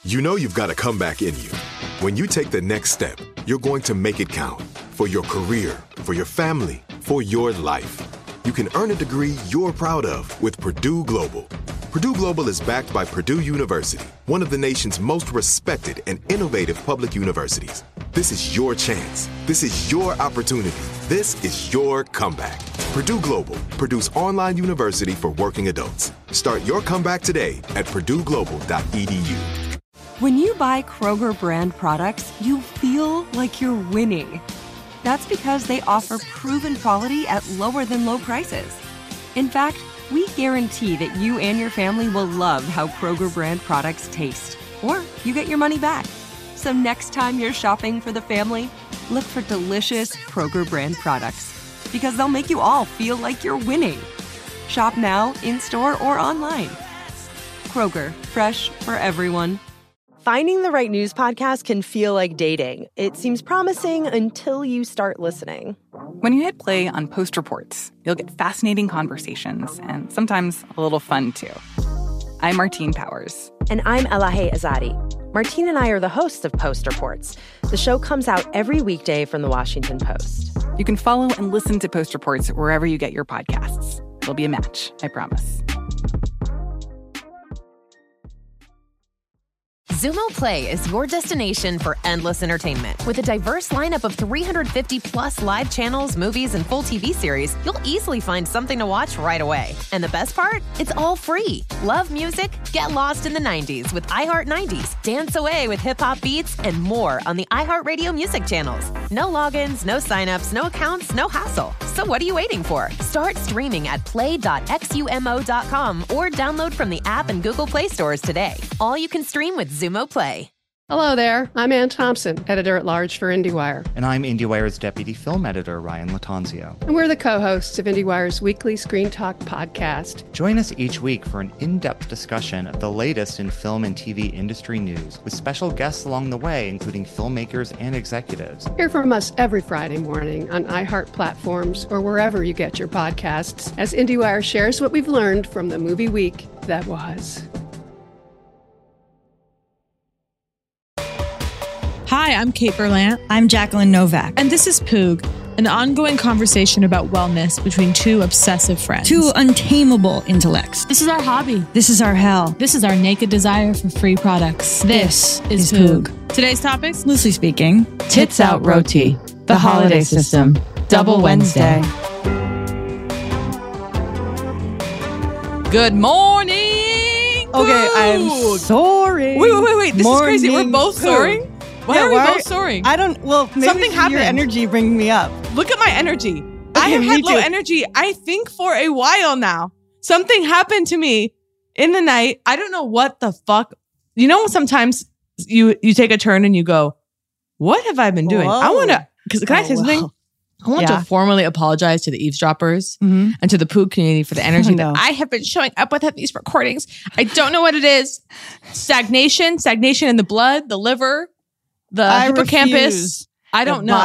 You know you've got a comeback in you. When you take the next step, you're going to make it count. For your career, for your family, for your life. You can earn a degree you're proud of with Purdue Global. Purdue Global is backed by Purdue University, one of the nation's most respected and innovative public universities. This is your chance. This is your opportunity. This is your comeback. Purdue Global, Purdue's online university for working adults. Start your comeback today at purdueglobal.edu. When you buy Kroger brand products, you feel like you're winning. That's because they offer proven quality at lower than low prices. In fact, we guarantee that you and your family will love how Kroger brand products taste, or you get your money back. So next time you're shopping for the family, look for delicious Kroger brand products, because they'll make you all feel like you're winning. Shop now, in-store, or online. Kroger, fresh for everyone. Finding the right news podcast can feel like dating. It seems promising until you start listening. When you hit play on Post Reports, you'll get fascinating conversations and sometimes a little fun, too. I'm Martine Powers. And I'm Elahe Azadi. Martine and I are the hosts of Post Reports. The show comes out every weekday from the Washington Post. You can follow and listen to Post Reports wherever you get your podcasts. It'll be a match, I promise. Xumo Play is your destination for endless entertainment. With a diverse lineup of 350-plus live channels, movies, and full TV series, you'll easily find something to watch right away. And the best part? It's all free. Love music? Get lost in the 90s with iHeart 90s, dance away with hip-hop beats, and more on the iHeartRadio music channels. No logins, no signups, no accounts, no hassle. So what are you waiting for? Start streaming at play.xumo.com or download from the app and Google Play stores today. All you can stream with Xumo Play. Hello there. I'm Ann Thompson, editor-at-large for IndieWire. And I'm IndieWire's deputy film editor, Ryan Latanzio. And we're the co-hosts of IndieWire's weekly Screen Talk podcast. Join us each week for an in-depth discussion of the latest in film and TV industry news, with special guests along the way, including filmmakers and executives. Hear from us every Friday morning on iHeart platforms or wherever you get your podcasts, as IndieWire shares what we've learned from the movie week that was. Hi, I'm Kate Berlant. I'm Jacqueline Novak. And this is Poog, an ongoing conversation about wellness between two obsessive friends. Two untamable intellects. This is our hobby. This is our hell. This is our naked desire for free products. This is Poog. Today's topics? Loosely speaking, Tits Out Roti, the holiday system, Double Wednesday. Good morning. Okay, I'm soaring. Wait. This is crazy. We're both soaring? Why are we both soaring? I don't, maybe something happened. Your energy bringing me up. Look at my energy. Okay, I have had low too. energy, I think, for a while now. Something happened to me in the night. I don't know what the fuck. You know, sometimes you take a turn and you go, what have I been doing? Whoa. I want to, can I say something? I want to formally apologize to the eavesdroppers and to the Poog community for the energy that I have been showing up with at these recordings. I don't know what it is. Stagnation in the blood, the liver, the hippocampus. I don't know.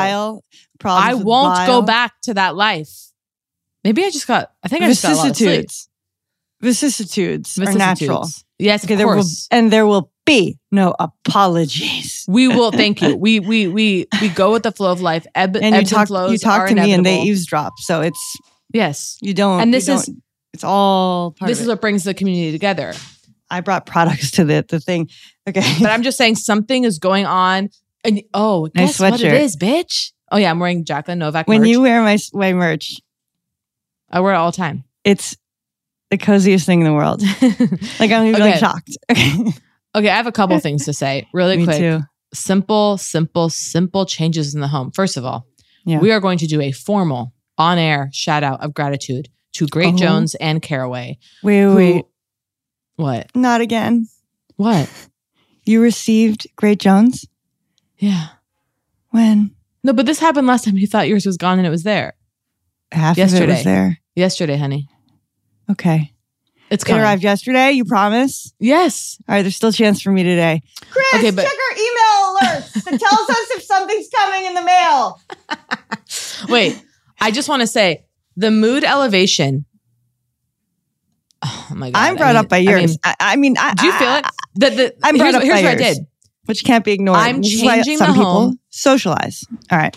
I won't go back to that life. Maybe I just got a lot of sleep. Vicissitudes are natural. Yes, of course. There will be no apologies. We will. Thank you. We go with the flow of life. Ebbs and flows. You talk are to inevitable. me and they eavesdrop. So it's you don't. And it's all part this of is it. what brings the community together. I brought products to the thing. Okay, but I'm just saying something is going on. And nice guess what it sweatshirt. is, bitch? Oh yeah, I'm wearing Jacqueline Novak merch. When you wear my merch, I wear it all the time. It's the coziest thing in the world. Like I'm even shocked. Okay, I have a couple things to say really Me quick. too. Simple changes in the home. First of all, we are going to do a formal on-air shout out of gratitude to Great Jones and Caraway. Wait. What? Not again. What? You received Great Jones? Yeah. When? No, but this happened last time. You thought yours was gone and it was there. Half of it was there. Yesterday, honey. Okay. It arrived yesterday, you promise? Yes. All right, there's still a chance for me today. Chris, check our email alerts and tell us if something's coming in the mail. Wait, I just want to say the mood elevation. Oh my God. I'm brought up by yours. I mean, do you feel it? Here's what I did. Which can't be ignored. I'm changing the home. People socialize. All right.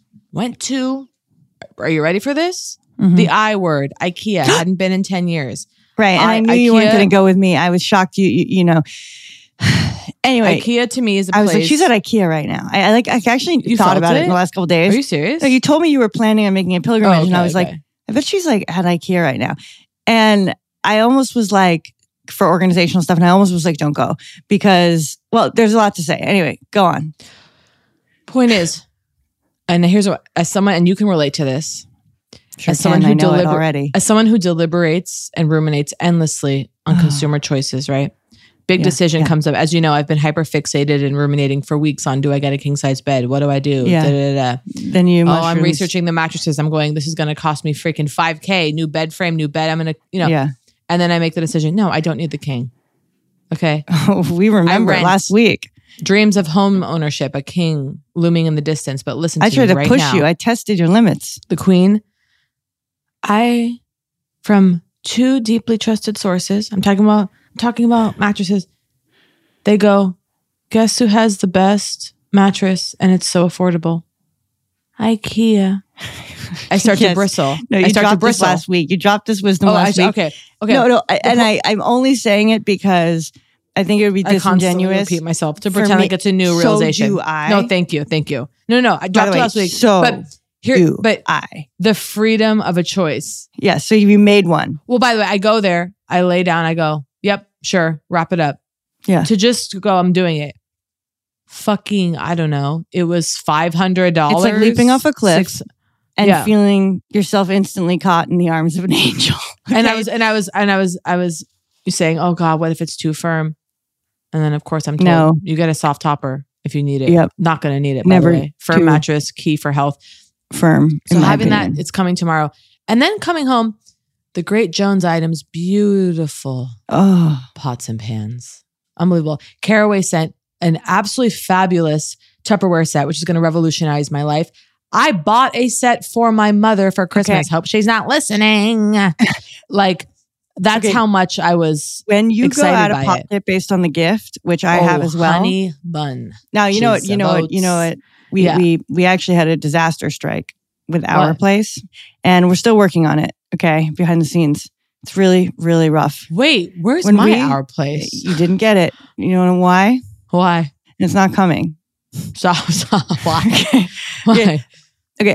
Are you ready for this? Mm-hmm. The I word, IKEA. Hadn't been in 10 years. Right. And I knew you weren't going to go with me. I was shocked you know. Anyway. IKEA to me is a place. I was like, she's at IKEA right now. I actually thought about it in the last couple of days. Are you serious? So you told me you were planning on making a pilgrimage and I was like, I bet she's like at IKEA right now. And I almost was like, for organizational stuff, and I almost was like, don't go because, well, there's a lot to say. Anyway, go on. Point is, and here's what, as someone, and you can relate to this, sure as someone who as someone who deliberates and ruminates endlessly on consumer choices, right? Big decision comes up. As you know, I've been hyper fixated and ruminating for weeks on, do I get a king size bed? What do I do? Yeah. Then I'm researching the mattresses. I'm going, this is going to cost me freaking $5,000, new bed frame, new bed. I'm going to, Yeah. And then I make the decision, no, I don't need the king. Okay. Oh, we remember last week. Dreams of home ownership, a king looming in the distance. But listen to me right now. I tried to push you. I tested your limits. The queen, from 2 deeply trusted sources, I'm talking about mattresses. They go, guess who has the best mattress and it's so affordable? IKEA. I start to bristle. No, you dropped this last week. You dropped this wisdom last week. Okay. No. I'm only saying it because I think it would be disingenuous. I repeat myself to pretend like it's a new realization. So do I. No, thank you. No. I dropped it last week. The freedom of a choice. Yeah. So you made one. Well, by the way, I go there. I lay down. I go, yep, sure, wrap it up. Yeah. To just go, I'm doing it. Fucking, I don't know. It was $500. It's like leaping off a cliff. And feeling yourself instantly caught in the arms of an angel. Okay? And I was saying, oh God, what if it's too firm? And then of course I'm told you get a soft topper if you need it. Yep. Not going to need it. Never. By the way. Firm mattress, key for health. Firm. So having that, it's coming tomorrow. And then coming home, the Great Jones items, beautiful pots and pans. Unbelievable. Caraway sent an absolutely fabulous Tupperware set, which is going to revolutionize my life. I bought a set for my mother for Christmas. Okay. Hope she's not listening. That's how much I was when you excited go out of pocket based on the gift, which I have as well. Honey bun. Now you know what. We actually had a disaster strike with our place, and we're still working on it. Okay, behind the scenes, it's really, really rough. Wait, where's our place? You didn't get it. You know why? Why? It's not coming. So why? Why? Okay.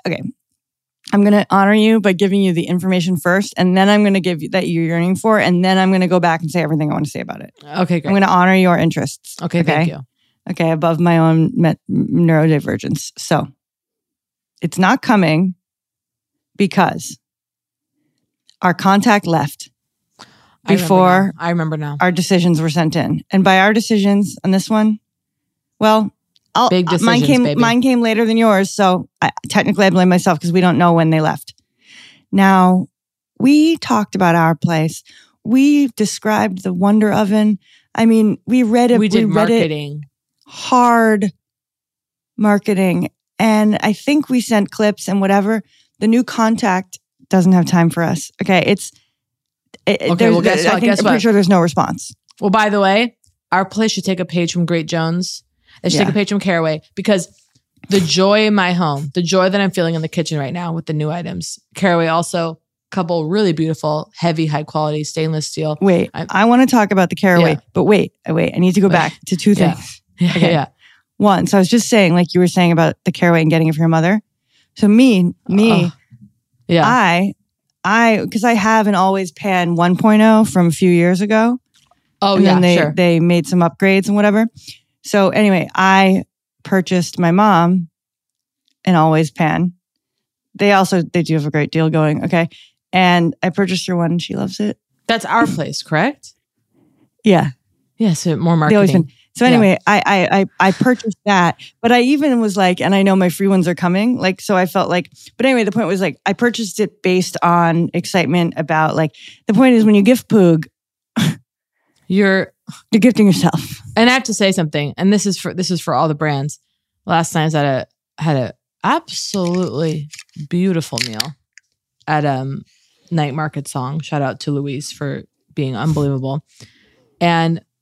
I'm going to honor you by giving you the information first, and then I'm going to give you that you're yearning for, and then I'm going to go back and say everything I want to say about it. Okay, great. I'm going to honor your interests. Okay, thank you. Okay, above my own neurodivergence. So, it's not coming because our contact left before I remember now. Our decisions were sent in. And by our decisions on this one, well, big decisions, mine came later than yours, so technically I blame myself because we don't know when they left. Now, we talked about our place. We described the Wonder Oven. I mean, we read it. We did marketing. Hard marketing. And I think we sent clips and whatever. The new contact doesn't have time for us. Okay, well, guess what? I'm pretty sure there's no response. Well, by the way, our place should take a page from Great Jones. They should take a page from Caraway, because the joy in my home, the joy that I'm feeling in the kitchen right now with the new items. Caraway also, a couple really beautiful, heavy, high quality stainless steel. Wait, I want to talk about the Caraway, but wait. I need to go back to 2 things. Yeah. One, so I was just saying, like you were saying about the Caraway and getting it for your mother. So because I have an Always Pan 1.0 from a few years ago. Oh, and then they made some upgrades and whatever. So anyway, I purchased my mom an Always Pan. They do have a great deal going. Okay. And I purchased her one and she loves it. That's our place, correct? Yeah. Yeah. So more marketing. So anyway, I purchased that, but I even was like, and I know my free ones are coming. Like, so I felt like, but anyway, the point was like, I purchased it based on excitement about like, the point is when you gift Poog, you're gifting yourself. And I have to say something, and this is for all the brands. Last night I had a absolutely beautiful meal at Night Market Song. Shout out to Louise for being unbelievable. And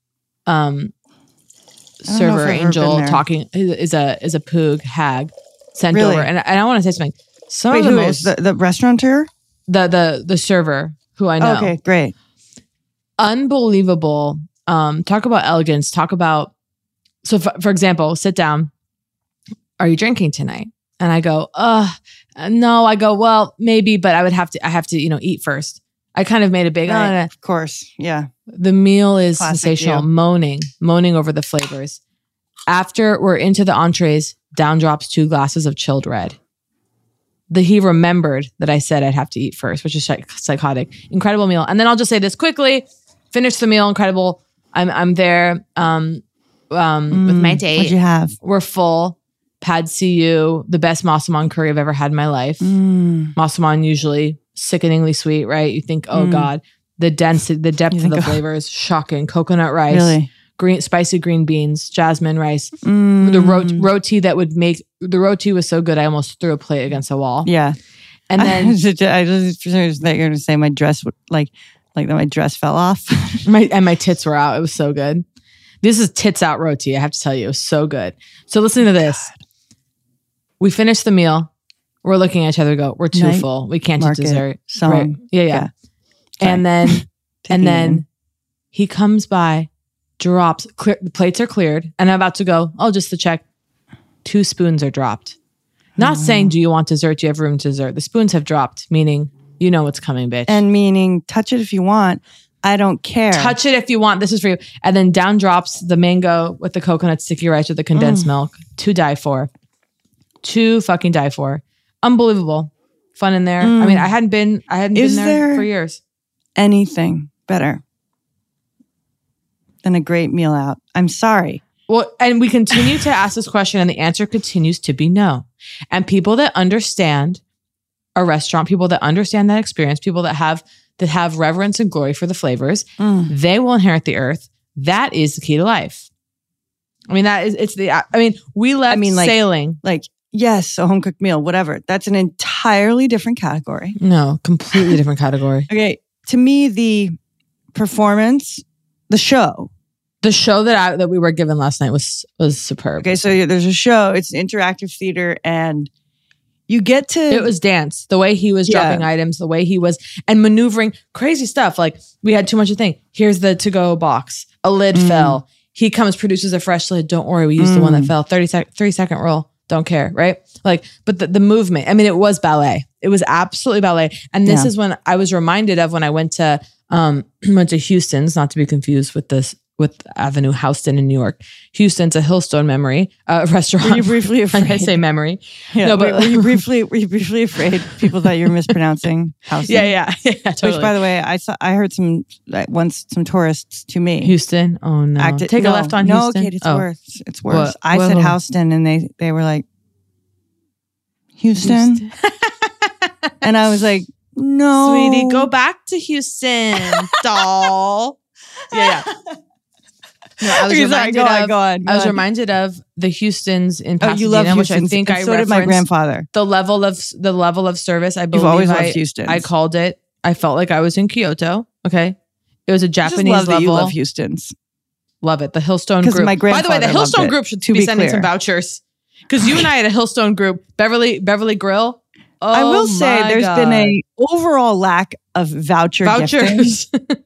server angel talking is a poog hag sent over, and I want to say something. Wait, who is the restaurateur? The server who I know. Okay, great, unbelievable. Talk about elegance. Talk about for example, sit down. Are you drinking tonight? And I go, no. I go, well, maybe, but I have to, eat first. I kind of made a big, of course. Yeah. The meal is Classic sensational. you. Moaning over the flavors. After we're into the entrees, down drops 2 glasses of chilled red. He remembered that I said I'd have to eat first, which is psychotic. Incredible meal. And then I'll just say this quickly, finish the meal. Incredible. I'm there, with my date. What'd you have? We're full. Pad See-Ew, the best massaman curry I've ever had in my life. Massaman usually sickeningly sweet, right? You think, oh God, the depth of the flavors, shocking. Coconut rice, spicy green beans, jasmine rice. The roti that would make, the roti was so good I almost threw a plate against a wall. Yeah. And then I just thought you were going to say my dress, like that my dress fell off. my tits were out. It was so good. This is tits out roti, I have to tell you. It was so good. So listen to this. God. We finished the meal. We're looking at each other and go, we're too full. We can't eat dessert. Right. Yeah. And then he comes by, drops, the plates are cleared, and I'm about to go, just to check. 2 spoons are dropped. Not saying, do you want dessert? Do you have room to dessert? The spoons have dropped, meaning you know what's coming, bitch. And meaning, touch it if you want. I don't care. Touch it if you want. This is for you. And then down drops the mango with the coconut sticky rice with the condensed milk. To die for. To fucking die for. Unbelievable. Fun in there. I mean, I hadn't been there for years. Anything better than a great meal out? I'm sorry. Well, and we continue to ask this question and the answer continues to be no. And people that understand a restaurant, people that understand that experience, people that have reverence and glory for the flavors, they will inherit the earth. That is the key to life. I mean, we left sailing. Yes, a home cooked meal, whatever. That's an entirely different category. No, completely different category. Okay. To me, the performance, the show that we were given last night was superb. Okay, so there's a show. It's interactive theater, and you get to. It was dance. The way he was dropping items, the way he was and maneuvering crazy stuff. Like we had too much to think. Here's the to-go box. A lid fell. He comes, produces a fresh lid. Don't worry, we used the one that fell. 30-second roll. Don't care, right? But the movement. I mean, it was ballet. It was absolutely ballet. And this is when I was reminded of when I went to Houston's, not to be confused with Avenue Houston in New York. Houston's a Hillstone memory restaurant. Were you briefly afraid? I say memory. Yeah, no, but were you briefly afraid people thought you were mispronouncing Houston? Yeah, totally. Which, by the way, I heard some tourists to me. Houston? Oh no. Take a left on Houston? No, Kate, it's worse. It's worse. I said Houston and they were like, Houston? And I was like, no. Sweetie, go back to Houston, doll. Yeah. No, I was reminded of the Houstons in Pasadena, you love which I think and so did my grandfather. The level of service. I believe you've always loved Houston. I called it. I felt like I was in Kyoto. Okay, it was a Japanese love level. That you love Houston's. Love it. The Hillstone group. My by the way, the Hillstone group should be sending some vouchers because you and I had a Hillstone group. Beverly Grill. Oh, I will say there's been a overall lack of vouchers.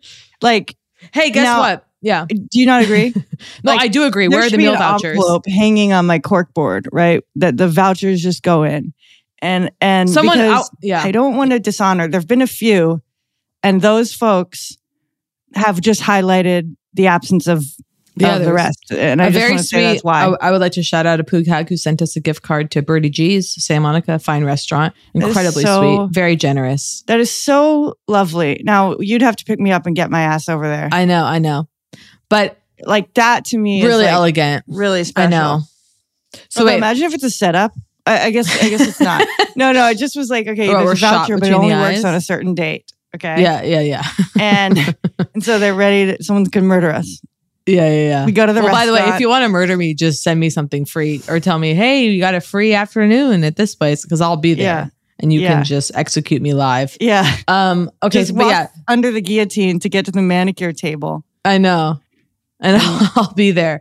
Hey, guess what? Yeah. Do you not agree? No, I do agree. Where are the meal vouchers? Envelope hanging on my cork board, right? That the vouchers just go in. And someone I don't want to dishonor. There've been a few, and those folks have just highlighted the absence of the rest. And I just want to say that's why. I would like to shout out a Poog Hag who sent us a gift card to Birdie G's, Santa Monica, fine restaurant. Incredibly sweet. Very generous. That is so lovely. Now, you'd have to pick me up and get my ass over there. I know. But that to me really is elegant. Really special. I know. So imagine if it's a setup. I guess it's not. No, it just was like, okay, there's a voucher, but it only works on a certain date. Okay. Yeah. And so they're ready someone could murder us. Yeah. We go to the restaurant. By the way, if you want to murder me, just send me something free or tell me, hey, you got a free afternoon at this place because I'll be there. Yeah. And you can just execute me live. Yeah. Okay. Just under the guillotine to get to the manicure table. I know. and I'll be there.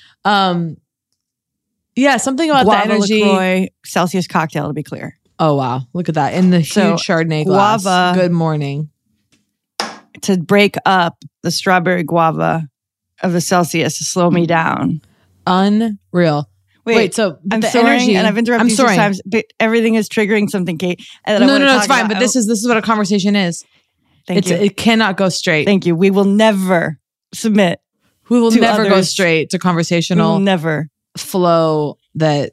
Yeah, something about Guava the energy. LaCroix Celsius cocktail, to be clear. Oh, wow. Look at that. In the huge Chardonnay glass. Guava. Good morning. To break up the strawberry guava of the Celsius to slow me down. Unreal. Wait, so I'm the soaring, energy, and I've interrupted you 6 times, but everything is triggering something, Kate. And No, it's fine. But this is what a conversation is. Thank you. It cannot go straight. Thank you. We will never submit. We will to never go others. straight to conversational We will never flow that.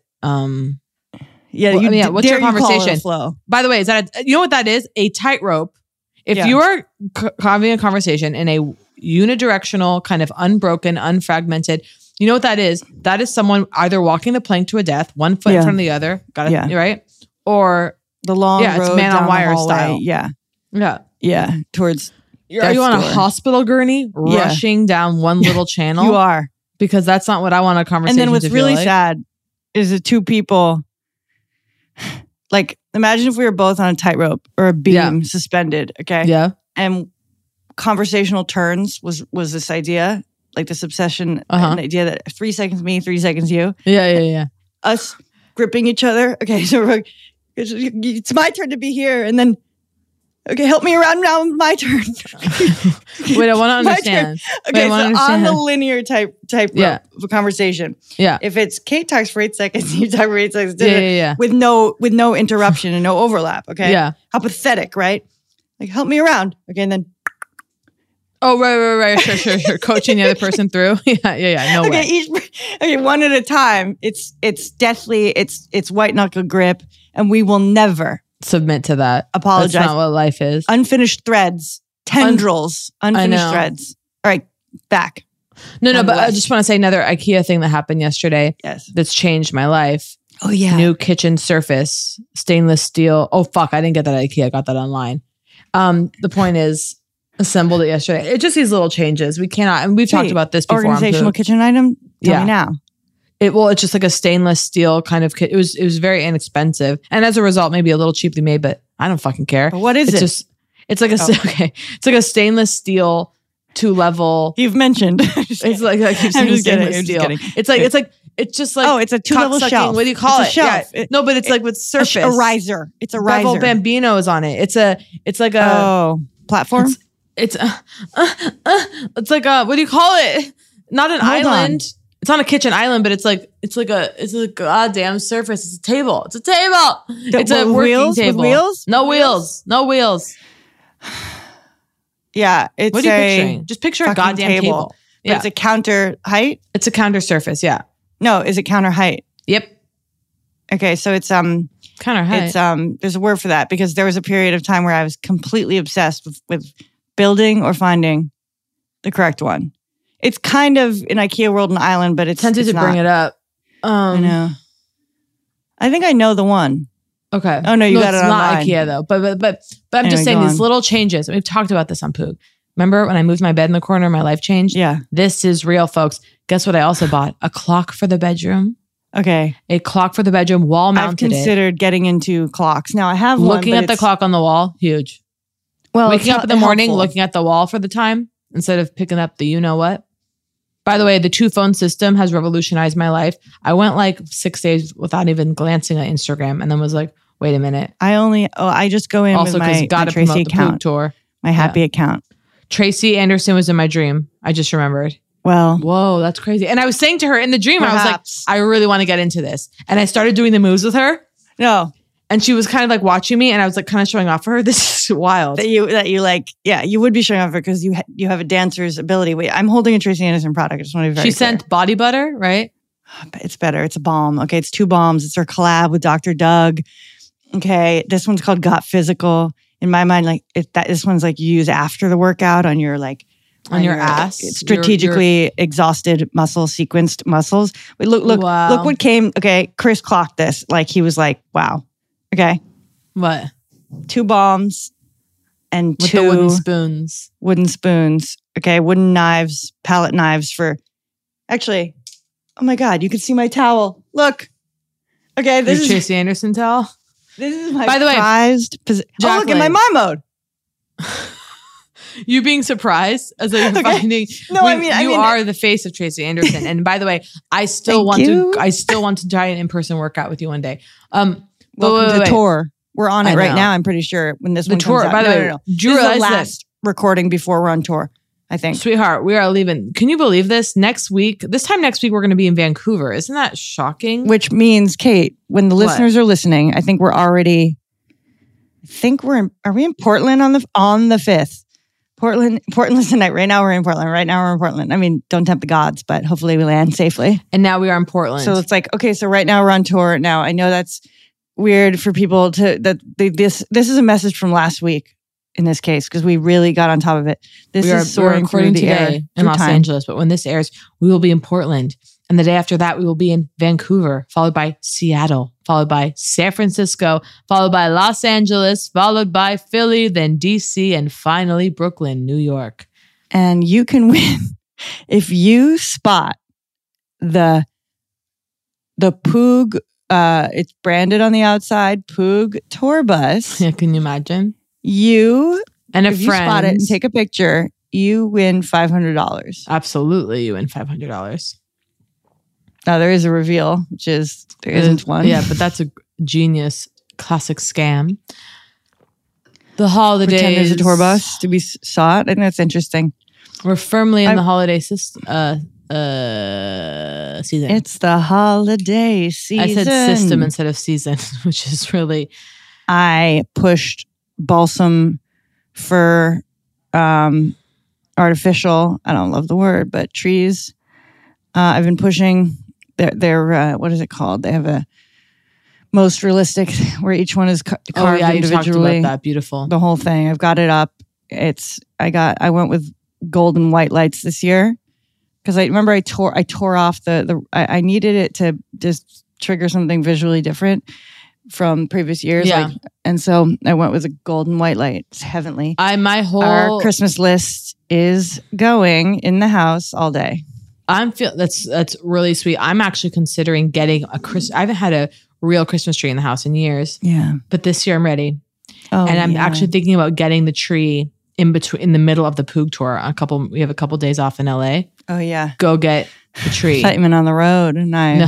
Yeah, what's your dare you call it a conversation? flow? By the way, is that you know what that is? A tightrope. If Yeah. you are having a conversation in a unidirectional, kind of unbroken, unfragmented, you know what that is? That is someone either walking the plank to a death, one foot in front of the other, got it, right? Or the long road it's man down on wire the hallway. style. Yeah, towards. Are you on a death's door. hospital gurney rushing down one little channel? You are. Because that's not what I want a conversation And then what's to feel really like. sad is the two people. Like, imagine if we were both on a tightrope or a beam suspended. Okay. Yeah. And conversational turns was this idea, like this obsession, an idea that 3 seconds me, 3 seconds you. Yeah. Us gripping each other. Okay, so it's my turn to be here, and then okay, help me around now. My turn. Wait, I want to understand. Okay, so on the linear type rope of a conversation. Yeah. If it's Kate talks for 8 seconds, you talk for 8 seconds. Yeah. With no interruption and no overlap. Okay. Yeah. How pathetic, right? Like, help me around. Okay, and then. Oh, right. Sure. Coaching the other person through. Yeah. No way. Okay, one at a time. It's deathly. It's white knuckle grip, and we will never submit to that. Apologize. That's not what life is. Unfinished threads, tendrils, unfinished threads. All right, back. No, but I just want to say another IKEA thing that happened yesterday. Yes, that's changed my life. Oh yeah, new kitchen surface, stainless steel. Oh fuck, I didn't get that at IKEA. I got that online. The point is, assembled it yesterday. It's just these little changes. We cannot, and we've talked about this before. Organizational kitchen item. Tell me now. It's just like a stainless steel kind of kit. It was very inexpensive, and as a result, maybe a little cheaply made. But I don't fucking care. But what is it? It's like it's like a stainless steel 2-level. You've mentioned. It's like I keep saying stainless steel. It's just like it's a 2-level shelf. What do you call it? Shelf. Yeah. No, but it's like with surface. A riser. It's a riser. Bevel Bambino is on it. It's like a platform. It's like a, what do you call it? Not an island. It's on a kitchen island, but it's a goddamn surface. It's a table. It's a working table. With wheels? No wheels. Yeah. What are you picturing? Just picture a goddamn table. Yeah. It's a counter height? It's a counter surface, yeah. No, is it counter height? Yep. Okay, so it's counter height. It's there's a word for that because there was a period of time where I was completely obsessed with building or finding the correct one. It's kind of an IKEA world and island, but it's tempted to bring it up. I know. I think I know the one. Okay. Oh no, you got it online. It's not IKEA though. But I'm just saying these little changes. We've talked about this on Poog. Remember when I moved my bed in the corner, my life changed? Yeah. This is real, folks. Guess what I also bought? A clock for the bedroom. Okay. A clock for the bedroom, wall mounted. I've considered getting into clocks. Now I have looking at the clock on the wall, huge. Well, waking up in the morning, looking at the wall for the time instead of picking up the you know what. By the way, the 2-phone system has revolutionized my life. I went like 6 days without even glancing at Instagram, and then was like, "Wait a minute." I just go in also with my Tracy account, tour, my happy account. Tracy Anderson was in my dream. I just remembered. Well, whoa, that's crazy. And I was saying to her in the dream, I was like, I really want to get into this. And I started doing the moves with her. No. And she was kind of like watching me and I was like kind of showing off for her. This is wild. That you like, yeah, you would be showing off for her because you have a dancer's ability. Wait, I'm holding a Tracy Anderson product. I just want to be very clear. Sent body butter, right? It's better. It's a balm. Okay, it's 2 balms. It's her collab with Dr. Doug. Okay, this one's called Got Physical. In my mind, like this one's like you use after the workout on your like on your ass, strategically exhausted sequenced muscles. Wait, look what came. Okay, Chris clocked this. Like he was like, wow. Okay, what? 2 balms and with 2 the wooden spoons. Wooden spoons. Okay, wooden knives, palette knives for. Actually, oh my God, you can see my towel. Look. Okay, this is Tracy Anderson towel. This is my by the way, prized position. Oh, look at my mom mode. You being surprised as though you're finding. No, you are the face of Tracy Anderson. And by the way, I still want to try an in-person workout with you one day. Welcome to the tour. We're on it right now. I'm pretty sure when this one comes out. By the way, no. This is the last recording before we're on tour, I think. Sweetheart, we are leaving. Can you believe this? This time next week, we're going to be in Vancouver. Isn't that shocking? Which means, Kate, when the listeners are listening, I think are we in Portland on the 5th? Portland tonight. Right now we're in Portland. I mean, don't tempt the gods, but hopefully we land safely. And now we are in Portland. So it's like, okay, so right now we're on tour. Now I know that's weird for people this is a message from last week in this case, because we really got on top of it. This is soaring through the air in Los Angeles, but when this airs, we will be in Portland. And the day after that, we will be in Vancouver, followed by Seattle, followed by San Francisco, followed by Los Angeles, followed by Philly, then DC, and finally Brooklyn, New York. And you can win if you spot the Poog. It's branded on the outside, Poog tour bus. Yeah, can you imagine? You and if you spot it and take a picture, you win $500. Absolutely, you win $500. Now there is a reveal, which is there isn't one. Yeah, but that's a genius classic scam. The holidays. Pretend there's a tour bus to be sought. I think that's interesting. We're firmly in the holiday season. It's the holiday season. I said system instead of season, which is really. I pushed balsam for artificial. I don't love the word, but trees. I've been pushing their what is it called? They have a most realistic where each one is carved individually. You talked about that. Beautiful. The whole thing. I've got it up. I went with gold and white lights this year. Because I remember I tore off I needed it to just trigger something visually different from previous years. Yeah. And so I went with a gold and white light. It's heavenly. Our Christmas list is going in the house all day. That's really sweet. I'm actually considering getting I haven't had a real Christmas tree in the house in years. Yeah. But this year I'm ready. Oh, and I'm actually thinking about getting the tree in the middle of the Poog tour. We have a couple days off in LA. Oh yeah. Go get the tree. Excitement on the road. And I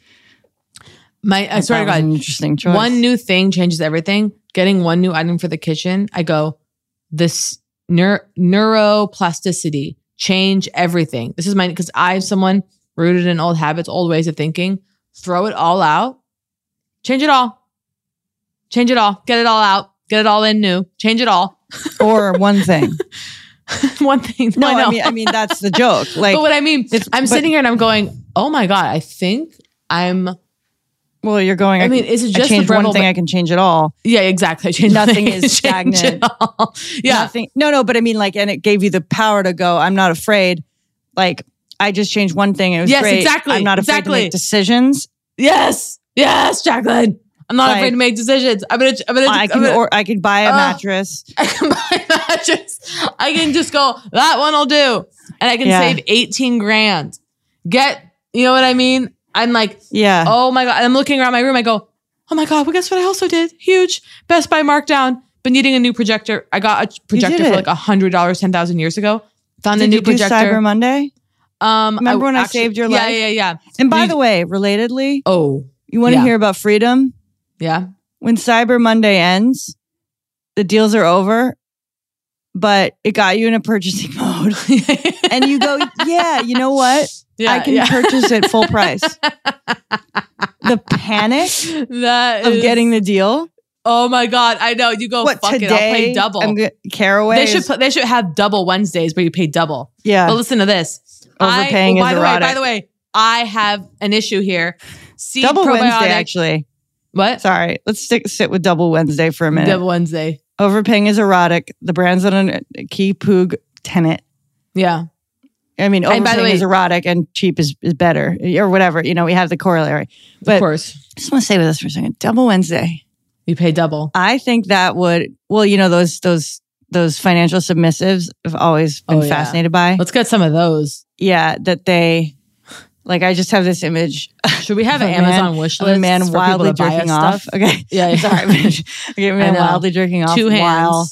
swear to God, an interesting choice. One new thing changes everything. Getting one new item for the kitchen, I go, this neuroplasticity, change everything. This is because I'm someone rooted in old habits, old ways of thinking. Throw it all out. Change it all. Change it all. Get it all out. Get it all in new. Change it all. Or one thing. One thing. No, I mean that's the joke. Like, but what I mean, I'm sitting here and I'm going, oh my God, I think I'm. Well, you're going. I mean, is it just I change one thing? I can change it all. Yeah, exactly. I change nothing is stagnant. Yeah. Nothing. No, but I mean, like, and it gave you the power to go. I'm not afraid. Like, I just changed one thing. And it was great. Exactly. I'm not afraid to make decisions. Yes, Jacqueline. I'm not afraid to make decisions. I can buy a mattress. I can buy a mattress. I can just go, that one will do. And I can save 18 grand. You know what I mean? I'm like, oh my God. And I'm looking around my room. I go, oh my God, well, guess what I also did? Huge Best Buy markdown. Been needing a new projector. I got a projector for like $100 10,000 years ago. Found a new projector. Cyber Monday? Remember when I saved your life? Yeah. And by the way, relatedly, you want to hear about freedom? Yeah. When Cyber Monday ends, the deals are over, but it got you in a purchasing mode. And you go, you know what? I can purchase it full price. The panic of getting the deal. Oh my God. I know. You go, fuck today, it. I'll pay double. Caraway. They should have double Wednesdays where you pay double. Yeah. But listen to this. Overpaying is erotic. By the way, I have an issue here. Double Wednesday, actually. What? Sorry. Let's sit with Double Wednesday for a minute. Double Wednesday. Overpaying is erotic. The brand's on a key Poog tenet. Yeah. I mean, overpaying is erotic and cheap is better or whatever. You know, we have the corollary. But of course. I just want to stay with us for a second. Double Wednesday. You pay double. I think that would, those financial submissives have always been fascinated by. Let's get some of those. Yeah. That they, like, I just have this image. Should we have an Amazon wish list? A man wildly jerking off. Okay. Yeah. Sorry. Okay, man wildly jerking off. 2 hands.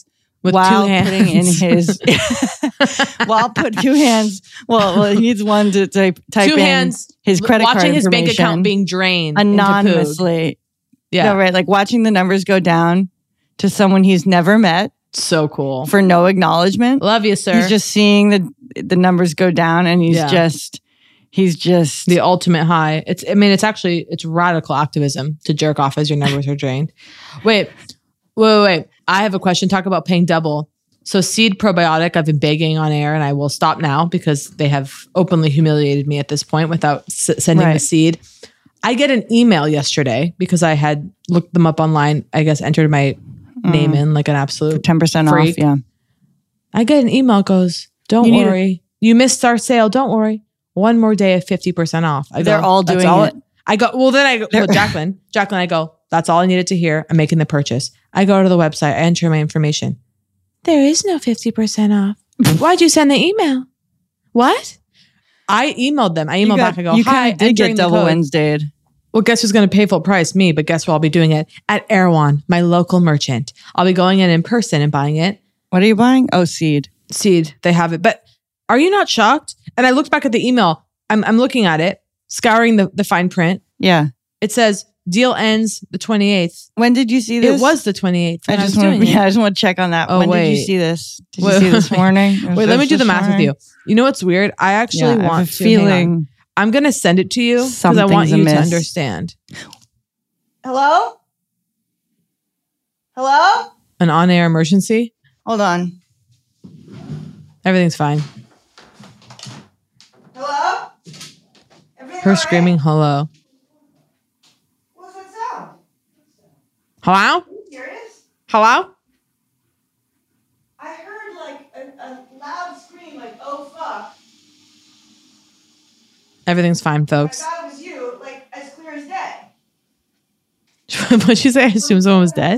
with while two hands. putting in his while put two hands. Well, he needs one to type two in hands, his credit card watching his bank information account being drained anonymously. Yeah, no, right. Like watching the numbers go down to someone he's never met. So cool. For no acknowledgement. Love you, sir. He's just seeing the numbers go down, and he's just the ultimate high. It's radical activism to jerk off as your numbers are drained. Wait. I have a question. Talk about paying double. So Seed Probiotic, I've been begging on air, and I will stop now because they have openly humiliated me at this point without sending the seed. I get an email yesterday because I had looked them up online. I guess entered my name in like an absolute 10% freak. off. Yeah. I get an email that goes, "Don't worry, you missed our sale. Don't worry, one more day of 50% off." They're all doing it. I go, Jacqueline, I go, that's all I needed to hear. I'm making the purchase. I go to the website, I enter my information. There is no 50% off. Why'd you send the email? What? I emailed them. I emailed back. I go, hi. You did get double Wednesdayed. Well, guess who's going to pay full price? Me. But guess where I'll be doing it? At Erewhon, my local merchant. I'll be going in person and buying it. What are you buying? Oh, Seed. Seed. They have it. But are you not shocked? And I looked back at the email. I'm looking at it, scouring the fine print. Yeah. It says deal ends the 28th. When did you see this? It was the 28th. I just want to check on that. Oh, when did you see this? Did you see this morning? Wait, let me do the math with you. You know what's weird? I actually want to. Feeling I'm going to send it to you because I want you to understand. Hello? Hello? An on-air emergency? Hold on. Everything's fine. Hello? Her screaming hello. What's that sound? Hello? Are you serious? Hello? I heard like a loud scream, like, oh fuck. Everything's fine, folks. I thought it was you, like as clear as day. What'd she say? I assume someone was dead.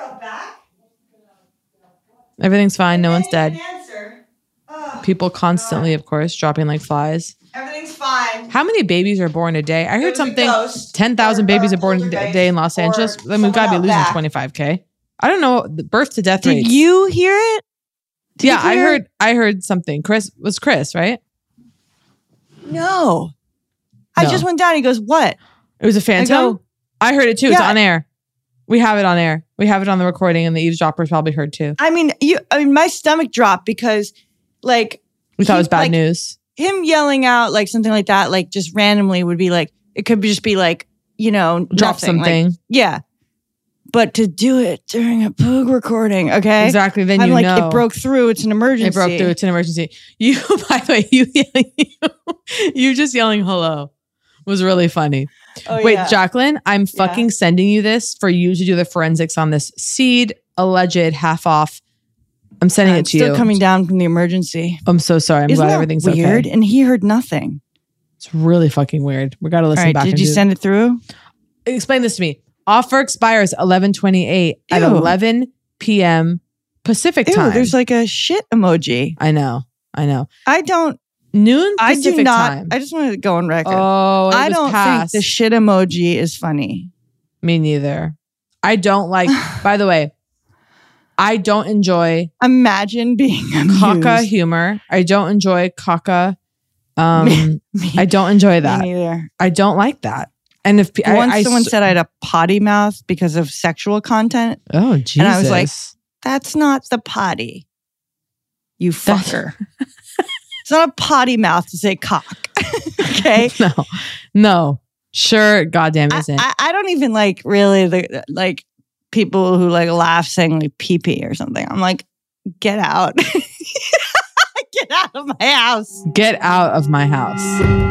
Everything's fine. No one's dead. People constantly, of course, dropping like flies. Everything's fine. How many babies are born a day? I heard something. 10,000 babies are born a day in Los Angeles. Then we've got to be losing 25K. I don't know the birth to death rates. Did you hear it? Yeah, I heard something. Chris, right? No. I just went down. He goes, "What?" It was a phantom. I heard it too. It's on air. We have it on air. We have it on the recording, and the eavesdroppers probably heard too. I mean, my stomach dropped because, like, we thought it was bad news. Him yelling out like something like that, like just randomly, would be like it could just be like drop nothing. something. Like, yeah. But to do it during a Poog recording, okay? Exactly. Then I'm like, it broke through. It's an emergency. It broke through. It's an emergency. You, by the way, you just yelling hello was really funny. Oh, wait, Jacqueline, I'm fucking sending you this for you to do the forensics on this Seed alleged half off. I'm sending it to you. Still coming down from the emergency. I'm so sorry. I'm glad everything's weird? okay. And he heard nothing. It's really fucking weird. We got to listen back. Did you send it through? Explain this to me. Offer expires 11/28 at 11 p.m. Pacific time. There's like a shit emoji. I know. I don't. Noon Pacific time. I just want to go on record. Oh, I don't think the shit emoji is funny. Me neither. I don't like, by the way, I don't enjoy. Imagine being amused. Caca humor. I don't enjoy caca. I don't enjoy that. Me neither. I don't like that. And if someone said I had a potty mouth because of sexual content. Oh, Jesus. And I was like, that's not the potty. You fucker. It's not a potty mouth to say cock. Okay? No. Sure, goddamn isn't. I don't even like really like people who like laugh saying like pee pee or something. I'm like, get out. Get out of my house. Get out of my house.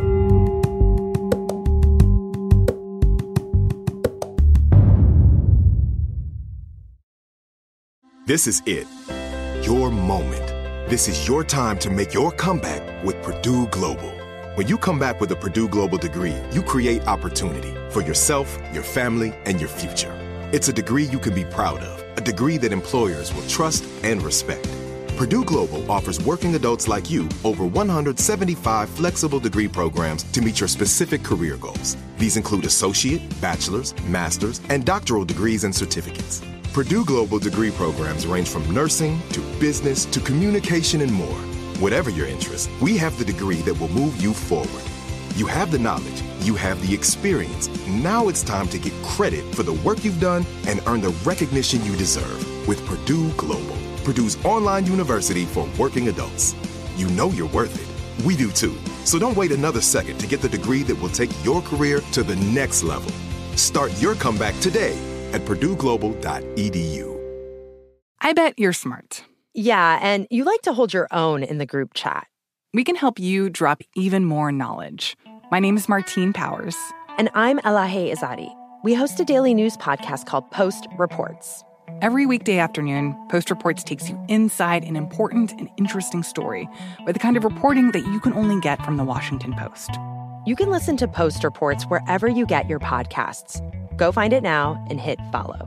This is it. Your moment. This is your time to make your comeback with Purdue Global. When you come back with a Purdue Global degree, you create opportunity for yourself, your family, and your future. It's a degree you can be proud of, a degree that employers will trust and respect. Purdue Global offers working adults like you over 175 flexible degree programs to meet your specific career goals. These include associate, bachelor's, master's, and doctoral degrees and certificates. Purdue Global degree programs range from nursing to business to communication and more. Whatever your interest, we have the degree that will move you forward. You have the knowledge, you have the experience. Now it's time to get credit for the work you've done and earn the recognition you deserve with Purdue Global, Purdue's online university for working adults. You know you're worth it. We do too. So don't wait another second to get the degree that will take your career to the next level. Start your comeback today at purdueglobal.edu. I bet you're smart. Yeah, and you like to hold your own in the group chat. We can help you drop even more knowledge. My name is Martine Powers. And I'm Elahe Izadi. We host a daily news podcast called Post Reports. Every weekday afternoon, Post Reports takes you inside an important and interesting story with the kind of reporting that you can only get from the Washington Post. You can listen to Post Reports wherever you get your podcasts. Go find it now and hit follow.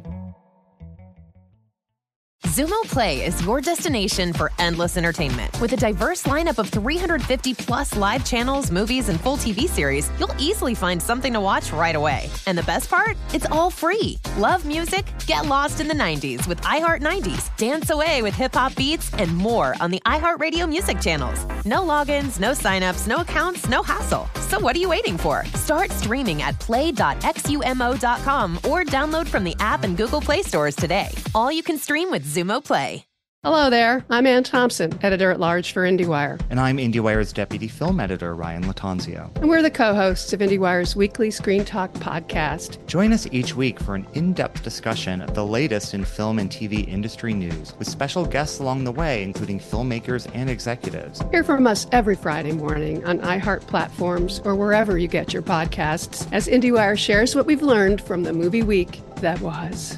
Xumo Play is your destination for endless entertainment. With a diverse lineup of 350 plus live channels, movies, and full TV series, you'll easily find something to watch right away. And the best part? It's all free. Love music? Get lost in the 90s with iHeart 90s, dance away with hip-hop beats, and more on the iHeartRadio music channels. No logins, no signups, no accounts, no hassle. So what are you waiting for? Start streaming at play.xumo.com or download from the app and Google Play stores today. All you can stream with Xumo Play. Hello there. I'm Ann Thompson, editor-at-large for IndieWire. And I'm IndieWire's deputy film editor, Ryan Latanzio. And we're the co-hosts of IndieWire's weekly Screen Talk podcast. Join us each week for an in-depth discussion of the latest in film and TV industry news, with special guests along the way, including filmmakers and executives. Hear from us every Friday morning on iHeart platforms or wherever you get your podcasts, as IndieWire shares what we've learned from the movie week that was.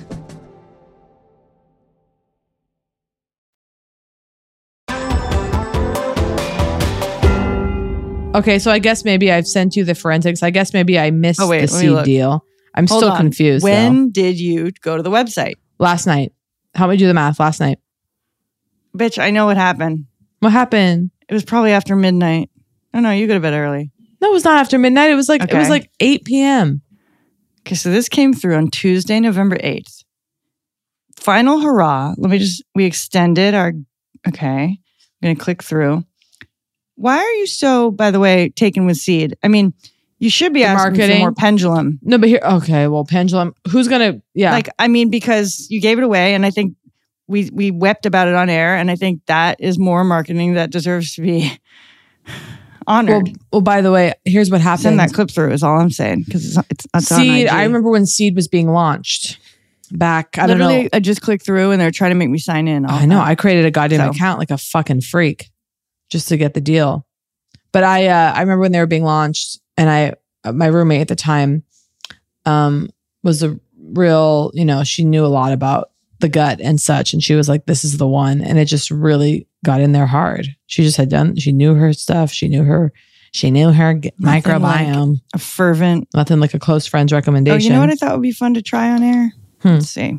Okay, so I guess maybe I've sent you the forensics. I guess maybe I missed the seed deal. I'm Hold still on. confused. When did you go to the website? Last night. Help me do the math. Last night. Bitch, I know what happened. What happened? It was probably after midnight. Oh no, you go to bed early. No, it was not after midnight. It was like 8 p.m. Okay, so this came through on Tuesday, November 8th. Final hurrah. We extended our, okay. I'm going to click through. Why are you so, by the way, taken with seed? I mean, you should be asking for more Pendulum. No, but here, okay, well, Pendulum, who's going to, yeah. Because you gave it away, and I think we wept about it on air, and I think that is more marketing that deserves to be honored. Well, by the way, here's what happened. Send that clip through is all I'm saying, because it's Seed, I remember when Seed was being launched back, I don't know. I just clicked through, and they're trying to make me sign in. I know, I created a goddamn account like a fucking freak just to get the deal. But I remember when they were being launched, and my roommate at the time was a real, she knew a lot about the gut and such, and she was like, this is the one, and it just really got in there hard. She just she knew her stuff, she knew her microbiome. Like a fervent, nothing like a close friend's recommendation. Oh, you know what I thought would be fun to try on air? Let's see.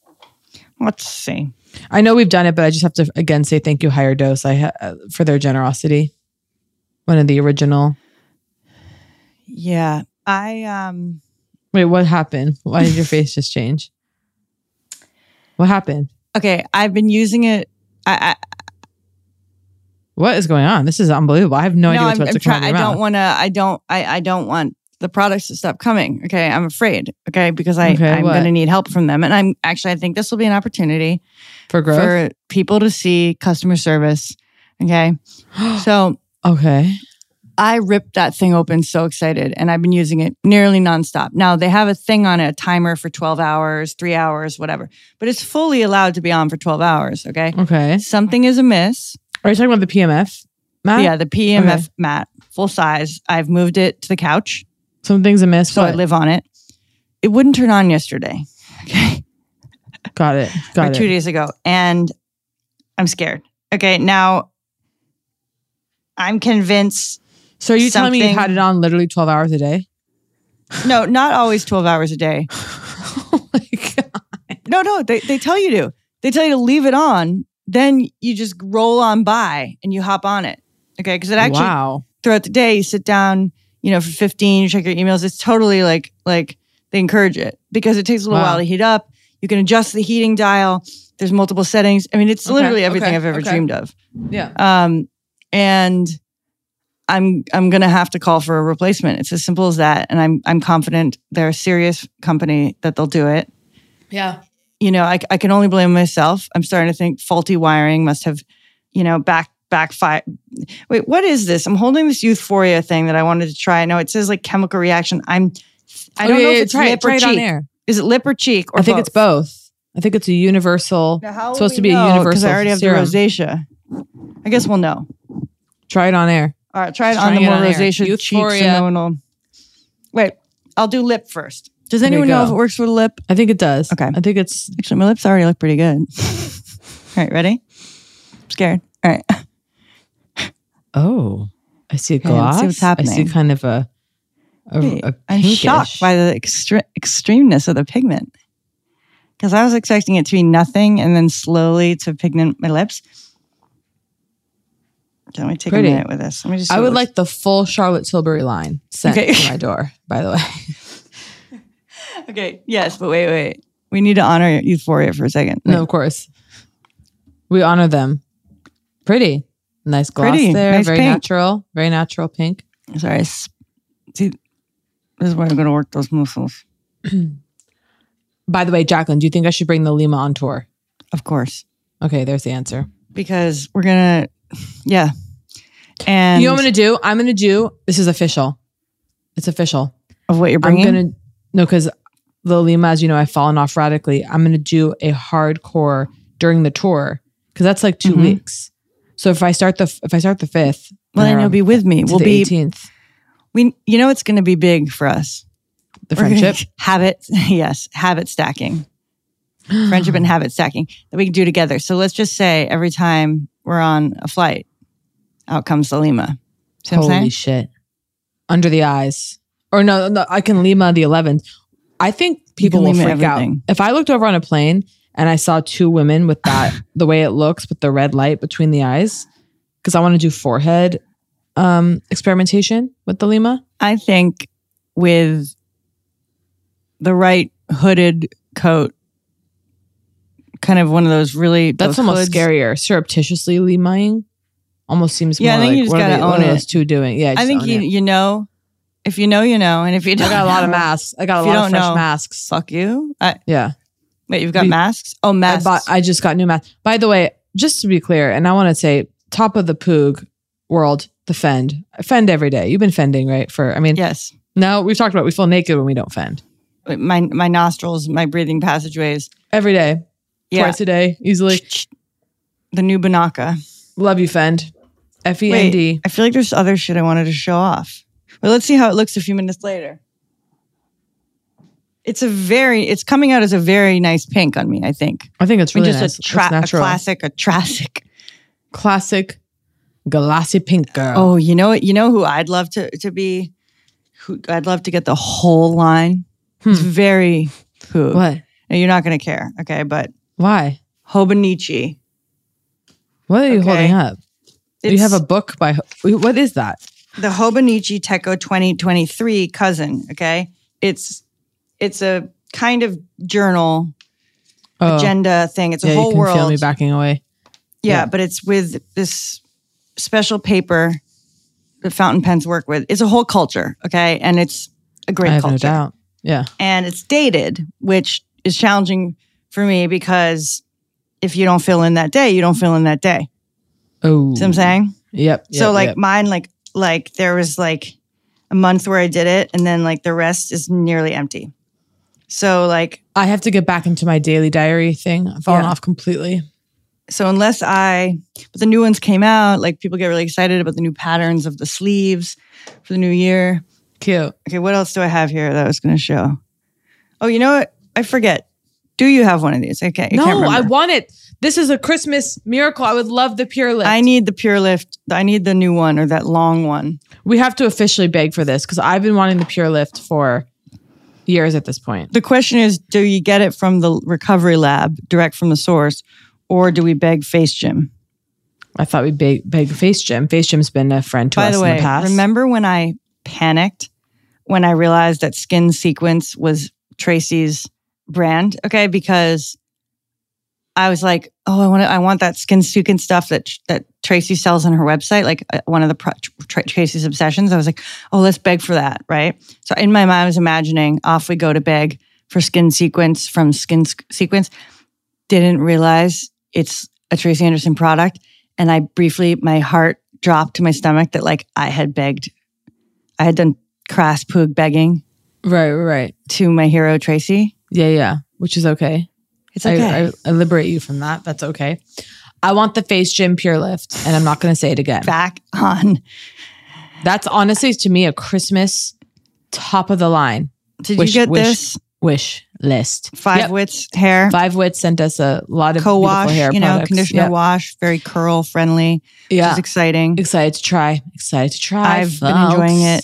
I know we've done it, but I just have to again say thank you, Higher Dose, for their generosity. One of the original. Yeah, Wait, what happened? Why did your face just change? What happened? Okay, I've been using it. What is going on? This is unbelievable. I have no idea what's about to come out of your mouth. I don't want the products to stop coming. Okay, I'm afraid. Okay, because I'm going to need help from them, and I think this will be an opportunity for growth, for people to see customer service. Okay, so okay. I ripped that thing open, so excited, and I've been using it nearly nonstop. Now, they have a thing on it, a timer for 12 hours, 3 hours, whatever. But it's fully allowed to be on for 12 hours, okay? Okay. Something is amiss. Are you talking about the PMF mat? Yeah, the PMF mat, full size. I've moved it to the couch. Something's amiss. So I live on it. It wouldn't turn on yesterday, okay? Got it. 2 days ago, and I'm scared. Okay, now I'm convinced. So are you telling me you had it on literally 12 hours a day? No, not always 12 hours a day. Oh my God. No, they tell you to. They tell you to leave it on. Then you just roll on by and you hop on it. Okay, because it actually, throughout the day, you sit down, for 15, you check your emails. It's totally like they encourage it because it takes a little while to heat up. You can adjust the heating dial. There's multiple settings. I mean, it's literally everything I've ever dreamed of. Yeah. And I'm going to have to call for a replacement. It's as simple as that. And I'm confident they're a serious company that they'll do it. Yeah. You know, I can only blame myself. I'm starting to think faulty wiring must have, you know, backfire. Wait, what is this? I'm holding this Youthforia thing that I wanted to try. No, it says like chemical reaction. I don't know if it's lip or cheek. On air. Is it lip or cheek? Or I think it's both. I think it's a universal. It's supposed to be a universal. Because I already have serum. the rosacea. I guess we'll know. Try it on air. All right, try it on the more rosacea cheeks. And wait, I'll do lip first. Does anyone know if it works for the lip? I think it does. Okay. I think it's... Actually, my lips already look pretty good. All right, ready? I'm scared. All right. Oh, I see a gloss. Let's see what's happening. I see kind of a I'm shocked by the extremeness of the pigment. Because I was expecting it to be nothing and then slowly to pigment my lips. Let me take a minute with this. Let me just. I would like the full Charlotte Tilbury line sent to my door, by the way. Okay, yes, but wait. We need to honor Youthforia for a second. No, of course. We honor them. Pretty. Nice gloss there. Nice very pink. Natural. Very natural pink. Sorry. See, this is where I'm going to work those muscles. By the way, Jacqueline, do you think I should bring the Lima on tour? Of course. Okay, there's the answer. Because we're going to, yeah. And you know what I'm going to do? This is official. It's official. Of what you're bringing? No, because the Lima, as you know, I've fallen off radically. I'm going to do a hardcore during the tour because that's like 2 weeks. So if I start the 5th, well, then you'll be with me. We'll be 18th. You know, it's going to be big for us. The friendship, habit stacking, friendship and habit stacking that we can do together. So let's just say every time we're on a flight, out comes the Lima. See what I'm saying? Holy shit! Under the eyes, or no, I can Lima the 11th. I think people will freak out if I looked over on a plane and I saw 2 women with that the way it looks with the red light between the eyes, because I want to do forehead experimentation with the Lima. I think with the right hooded coat, kind of one of those really... That's almost scarier. Surreptitiously Limaing almost seems more I think like, you just gotta own those 2 doing? Yeah, I think you know. If you know, you know. And if you don't I got a lot of masks. I got a lot of fresh masks. Fuck you. Yeah. Wait, you've got masks? Oh, masks. I just got new masks. By the way, just to be clear, and I want to say, top of the Poog world, the Fend. I fend every day. You've been fending, right? Yes. No, we've talked about we feel naked when we don't fend. My nostrils, my breathing passageways. Every day. Yeah. Twice a day, easily. The new Banaka. Love you, Fend. FEND. Wait, I feel like there's other shit I wanted to show off. Well, let's see how it looks a few minutes later. It's coming out as a very nice pink on me, I think. I think it's really nice. Classic glassy pink girl. Oh, you know who I'd love to be? Who I'd love to get the whole line. It's very Poog. What? Now, you're not going to care, okay? But why? Hobonichi. What are you holding up? You have a book by... What is that? The Hobonichi Techo 2023 cousin, okay? It's a kind of journal agenda thing. It's a whole world. Feel me backing away. Yeah, but it's with this special paper that fountain pens work with. It's a whole culture, okay? And it's a great culture. No doubt. Yeah. And it's dated, which is challenging for me because if you don't fill in that day, you don't fill in that day. Oh. See what I'm saying? Yep. So mine, like there was like a month where I did it and then like the rest is nearly empty. So like... I have to get back into my daily diary thing. I've fallen off completely. So but the new ones came out, like people get really excited about the new patterns of the sleeves for the new year. Cute. Okay, what else do I have here that I was going to show? Oh, you know what? I forget. Do you have one of these? Okay. No, I want it. This is a Christmas miracle. I would love the Pure Lift. I need the Pure Lift. I need the new one or that long one. We have to officially beg for this because I've been wanting the Pure Lift for years at this point. The question is, do you get it from the recovery lab, direct from the source, or do we beg Face Gym? I thought we beg Face Gym. Face Gym's been a friend to us in the past. By the way, remember when I panicked when I realized that Skin Sequence was Tracy's brand, okay, because I was like, oh, I want that skin sequence stuff that Tracy sells on her website, like one of the Tracy's obsessions. I was like, oh, let's beg for that, right? So in my mind, I was imagining off we go to beg for skin sequence from Skin Sequence. Didn't realize it's a Tracy Anderson product, and my heart dropped to my stomach that like I had done crass poog begging, right, to my hero Tracy. Yeah, which is okay. It's okay. I liberate you from that. That's okay. I want the Face Gym Pure Lift, and I'm not going to say it again. Back on. That's honestly, to me, a Christmas top of the line. Did you get this? Wish list. Five Wits hair. Five Wits sent us a lot of co-wash, beautiful hair products. Conditioner wash, very curl friendly. Yeah. Which is exciting. Excited to try. I've been enjoying it.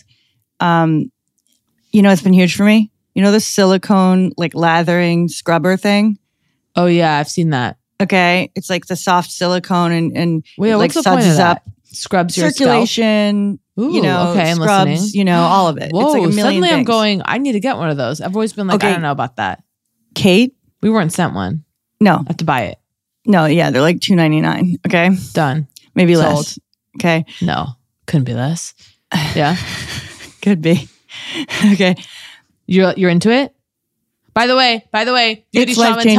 It's been huge for me. The silicone like lathering scrubber thing? Oh yeah, I've seen that. Okay. It's like the soft silicone and well, like suds up. Scrubs your circulation. Ooh, okay, I'm scrubs, listening. All of it. Whoa, it's like a million suddenly things. I'm going, I need to get one of those. I've always been like, I don't know about that. Kate? We weren't sent one. No. I have to buy it. No, yeah, they're like $2.99. Okay. Done. Maybe Sold. less. Okay. No, couldn't be less. Yeah. Could be. Okay. You're into it? By the way, Beauty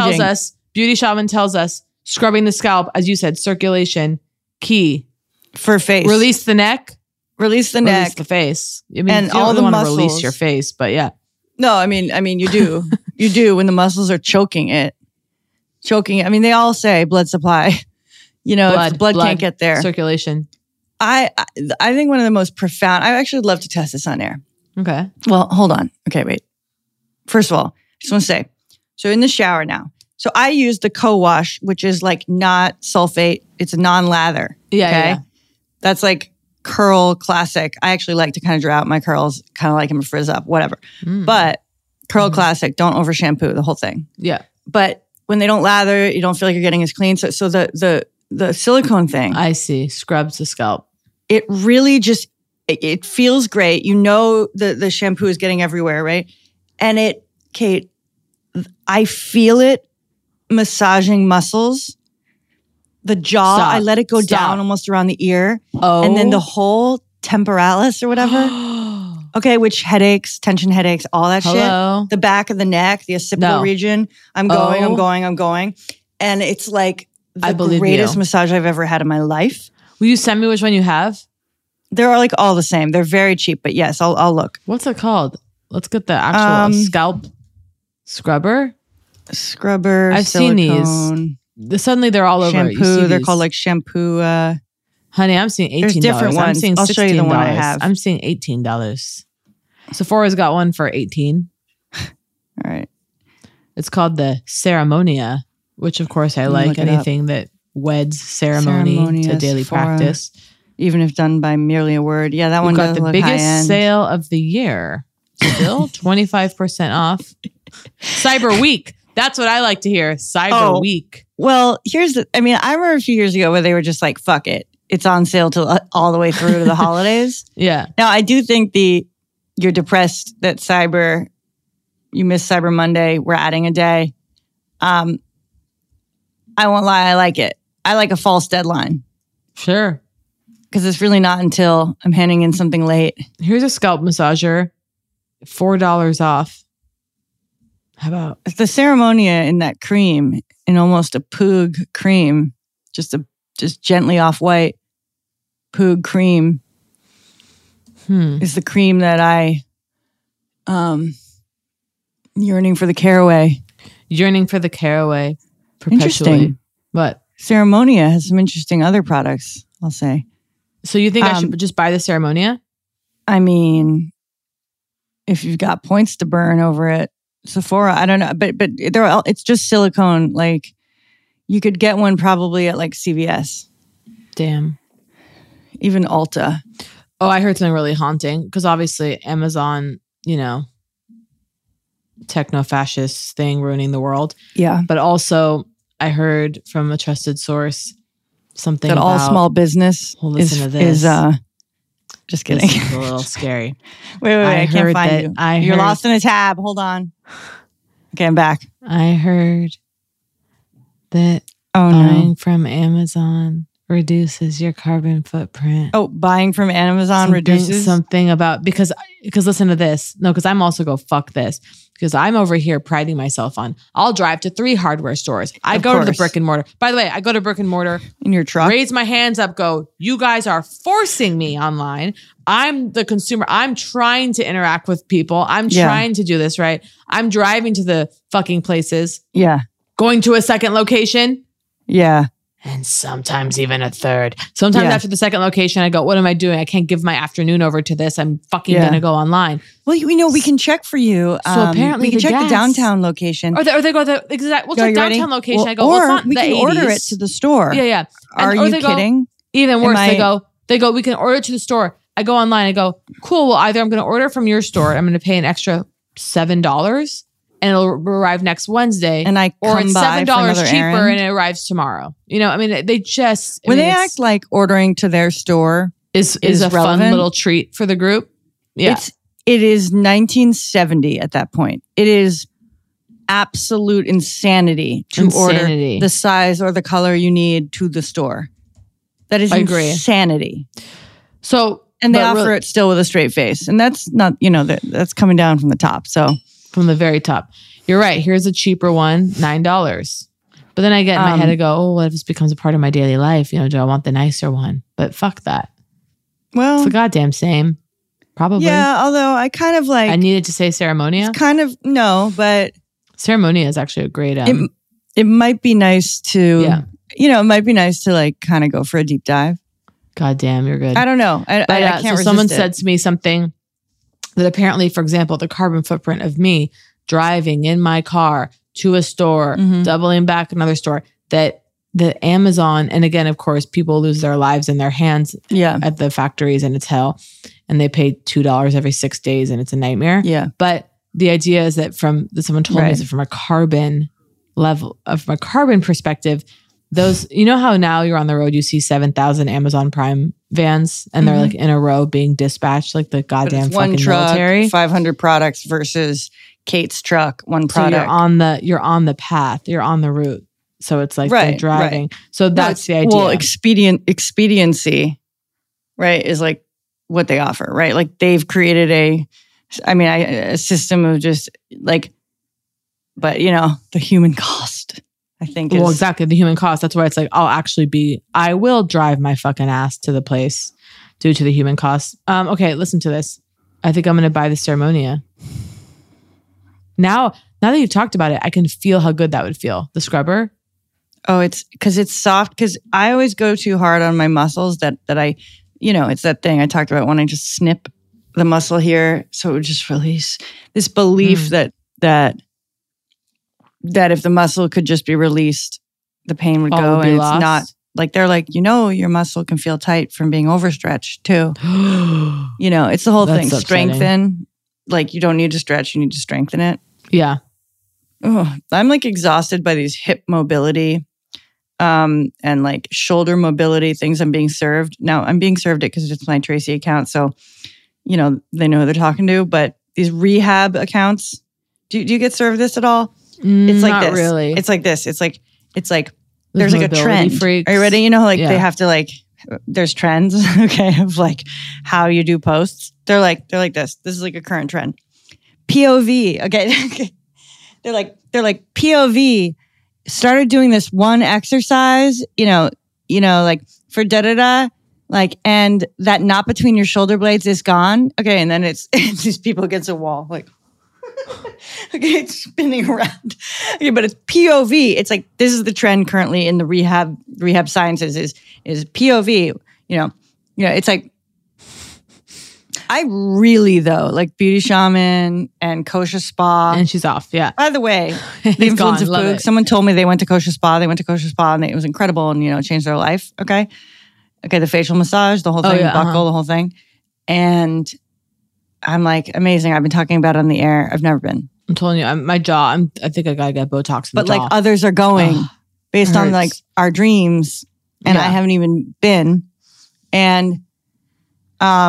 Shaman tells us scrubbing the scalp, as you said, circulation, key. For face. Release the neck. Release the neck. Release the face. I mean, and you don't all really the want muscles. to release your face, but yeah. No, I mean, you do. You do when the muscles are choking it. I mean, they all say blood supply. Blood can't get there. Circulation. I think one of the most profound, I actually would love to test this on air. Okay. Well, hold on. Okay, wait. First of all, I just want to say, so in the shower now, so I use the co-wash, which is like not sulfate. It's a non-lather. Yeah, okay? yeah. That's like curl classic. I actually like to kind of draw out my curls, kind of like them to frizz up, whatever. But curl classic, don't over shampoo the whole thing. Yeah. But when they don't lather, you don't feel like you're getting as clean. So the silicone thing. I see. Scrubs the scalp. It really just, it feels great. The shampoo is getting everywhere, right? And Kate, I feel it massaging muscles. The jaw, Stop. I let it go Stop. down almost around the ear. Oh. And then the whole temporalis or whatever. Okay, which tension headaches, all that shit. The back of the neck, the occipital region. I'm going. And it's like the greatest massage I've ever had in my life. Will you send me which one you have? They're like all the same. They're very cheap, but yes, I'll look. What's it called? Let's get the actual scalp scrubber. I've silicone. seen these. Suddenly they're all over. Shampoo. They're called like shampoo. Honey, I'm seeing $18. There's different ones. I'm seeing $16. I'll show you the one I have. I'm seeing $18. Sephora's got one for $18. All right. It's called the Ceremonia, which of course I like. Anything that weds ceremony to daily practice. Even if done by merely a word. Yeah, that one got does the look biggest high-end. sale of the year. Still 25% off. Cyber Week. That's what I like to hear. Cyber Week. Well, I remember a few years ago where they were just like, fuck it. It's on sale till all the way through to the holidays. Yeah. Now, I do think you're depressed that you missed Cyber Monday. We're adding a day. I won't lie. I like it. I like a false deadline. Sure. Because it's really not until I'm handing in something late. Here's a scalp massager. $4 off. How about the Ceremonia in that cream, in almost a Poog cream, just gently off white Poog cream is the cream that I yearning for the caraway. Yearning for the caraway perpetually. Interesting. What? Ceremonia has some interesting other products, I'll say. So you think I should just buy the Ceremonia? I mean, if you've got points to burn over at Sephora, I don't know, but it's just silicone. Like you could get one probably at like CVS. Damn. Even Ulta. Oh, I heard something really haunting because obviously Amazon, techno-fascist thing ruining the world. Yeah. But also I heard from a trusted source something that all small business is just kidding. This is a little scary. wait, I can't find you. You're lost in a tab. Hold on. Okay, I'm back. I heard that buying from Amazon reduces your carbon footprint. Oh, buying from Amazon reduces something about because listen to this. No, because I'm also go fuck this because I'm over here priding myself on. I'll drive to 3 hardware stores. I go to the brick and mortar. By the way, I go to brick and mortar in your truck. Raise my hands up. Go. You guys are forcing me online. I'm the consumer. I'm trying to interact with people. I'm trying to do this right. I'm driving to the fucking places. Yeah. Going to a second location. Yeah. And sometimes even a third. Sometimes after the second location, I go, what am I doing? I can't give my afternoon over to this. I'm fucking going to go online. Well, we can check for you. So apparently we can check the downtown location. Or they go the exact, we'll check downtown location. Well, I go, well, it's not we the can 80s. order it to the store. Yeah. Are you kidding? Even worse, they go, we can order it to the store. I go online. I go, cool. Well, either I'm going to order from your store. I'm going to pay an extra $7 and it'll arrive next Wednesday. And or it's $7 cheaper and it arrives tomorrow. You know, I mean, they just... When they act like ordering to their store is a relevant. Fun little treat for the group. Yeah. It is 1970 at that point. It is absolute insanity to order the size or the color you need to the store. That is insanity. So... And they offer it still with a straight face. And that's not, that's coming down from the top. So from the very top. You're right. Here's a cheaper one, $9. But then I get in my head, I go, oh, what if this becomes a part of my daily life? Do I want the nicer one? But fuck that. Well, it's the goddamn same. Probably. Yeah, although I kind of like... I needed to say Ceremonia. It's kind of, no, but... Ceremonia is actually a great... it might be nice to... it might be nice to like kind of go for a deep dive. God damn, you're good. I don't know. I can't resist someone said to me something that apparently, for example, the carbon footprint of me driving in my car to a store, doubling back another store, that the Amazon, and again, of course, people lose their lives in their hands at the factories and it's hell. And they pay $2 every 6 days and it's a nightmare. Yeah. But the idea is that someone told me is that from a carbon level, from a carbon perspective, those, how now you're on the road, you see 7,000 Amazon Prime vans and they're like in a row being dispatched like the goddamn fucking truck, military. 500 products versus Kate's truck, one product. So you're on the path, you're on the route. So it's like they're driving. Right. So that's the idea. Well, expediency, right, is like what they offer, right? Like they've created a system of just like, but the human cost. I think exactly the human cost. That's why it's like I will drive my fucking ass to the place due to the human cost. Okay, listen to this. I think I'm going to buy the Ceremonia. Now that you've talked about it, I can feel how good that would feel. The scrubber. Oh, it's because it's soft. Because I always go too hard on my muscles. That I, it's that thing I talked about when I just snip the muscle here, so it would just release. This belief that if the muscle could just be released, the pain would go, and it's not like they're like, your muscle can feel tight from being overstretched too. It's the whole thing. Strengthen, like you don't need to stretch, you need to strengthen it. Yeah. Oh, I'm like exhausted by these hip mobility, and like shoulder mobility things I'm being served. Now I'm being served it because it's my Tracy account, so they know who they're talking to. But these rehab accounts, do you get served this at all? It's like not this. Really. It's like this. It's like there's like a trend. Freaks. Are you ready? They have to like there's trends, okay, of like how you do posts. They're like this. This is like a current trend. POV, okay. They're like POV started doing this one exercise, like for da-da-da, like, and that knot between your shoulder blades is gone. Okay, and then it's these people against a wall, like okay, it's spinning around. Okay, but it's POV. It's like this is the trend currently in the rehab sciences is POV. It's like I really though like Beauty Shaman and Kosher Spa, and she's off. Yeah. By the way, the influence of food. Someone told me they went to Kosher Spa. And it was incredible, and changed their life. Okay, the facial massage, the whole thing, the buckle, the whole thing, and I'm like, amazing. I've been talking about it on the air. I've never been. I'm telling you, my jaw. I think I gotta get Botox in the jaw. But like others are going based on like our dreams, and I haven't even been. And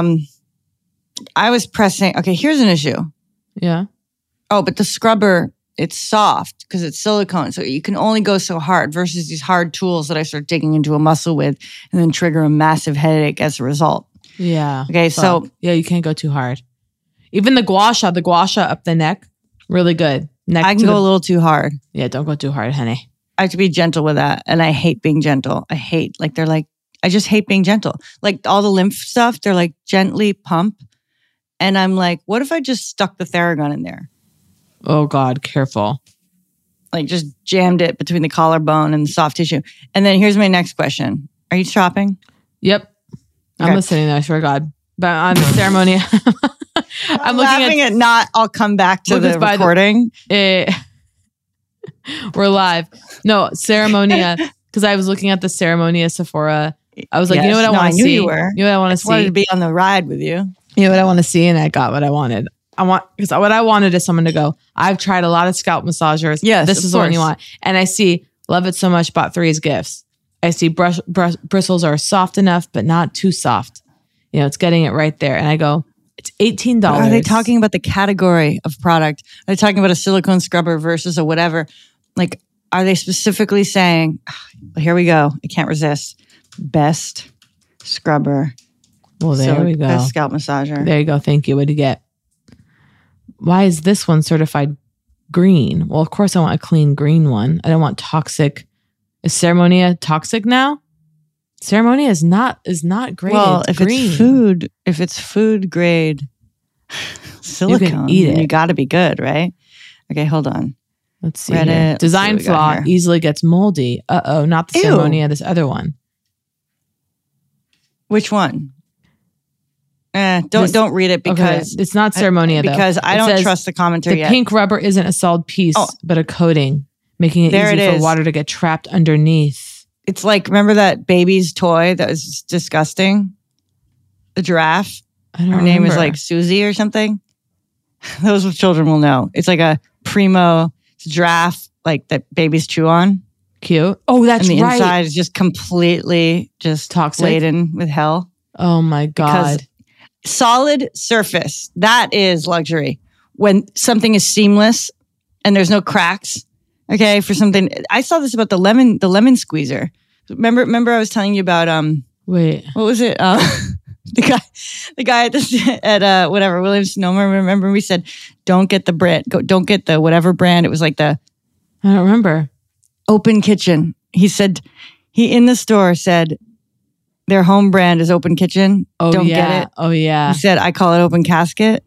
I was pressing. Okay, here's an issue. Yeah. Oh, but the scrubber it's soft because it's silicone. So you can only go so hard versus these hard tools that I start digging into a muscle with and then trigger a massive headache as a result. Yeah. Okay. So yeah, you can't go too hard. Even the gua sha up the neck, really good. I can go a little too hard. Yeah, don't go too hard, honey. I have to be gentle with that. And I hate being gentle. I just hate being gentle. Like all the lymph stuff, they're like gently pump. And I'm like, what if I just stuck the Theragun in there? Oh God, careful. Like just jammed it between the collarbone and the soft tissue. And then here's my next question. Are you shopping? Yep. Okay. I'm listening though, I swear to God. But on the ceremony, I'm looking at not, I'll come back to the recording. We're live. No, Ceremonia. Because I was looking at the Ceremonia Sephora. I was like, you know what I want to see? You were. You know what I want to see? I wanted to be on the ride with you. You know what I want to see? And I got what I wanted. Because what I wanted is someone to go, I've tried a lot of scalp massagers. Yes, this is the one you want. And I see, love it so much, bought 3 as gifts. I see bristles are soft enough, but not too soft. You know, it's getting it right there. And I go, it's $18. But are they talking about the category of product? Are they talking about a silicone scrubber versus a whatever? Like, are they specifically saying, well, here we go. I can't resist. Best scrubber. Well, there we go. Best scalp massager. There you go. Thank you. What do you get? Why is this one certified green? Well, of course I want a clean green one. I don't want toxic. Is Ceremonia toxic now? Ceremonia is not great. Well, if it's food grade silicone, you can eat it. You got to be good, right? Okay, hold on. Let's see. Design flaw easily gets moldy. Not the Ceremonia. This other one. Which one? Don't read it because it's not Ceremonia though. Because I don't trust the commentary the yet. Pink rubber isn't a solid piece, but a coating, making it easy for water to get trapped underneath. It's like, remember that baby's toy that was disgusting? The giraffe? Her name is like Susie or something. Those with children will know. It's like a primo giraffe, like that babies chew on. Cute. Oh, that's right. And the inside is just completely just toxic, laden with hell. Oh my God. Because solid surface, that is luxury. When something is seamless and there's no cracks. Okay, for something. I saw this about the lemon squeezer. Remember I was telling you about what was it? The guy at whatever, Williams Sonoma. Remember we said don't get the brand, don't get the whatever brand. It was like I don't remember. Open Kitchen. He said he in the store said their home brand is Open Kitchen. Oh, don't yeah. get it. Oh yeah. He said I call it Open Casket.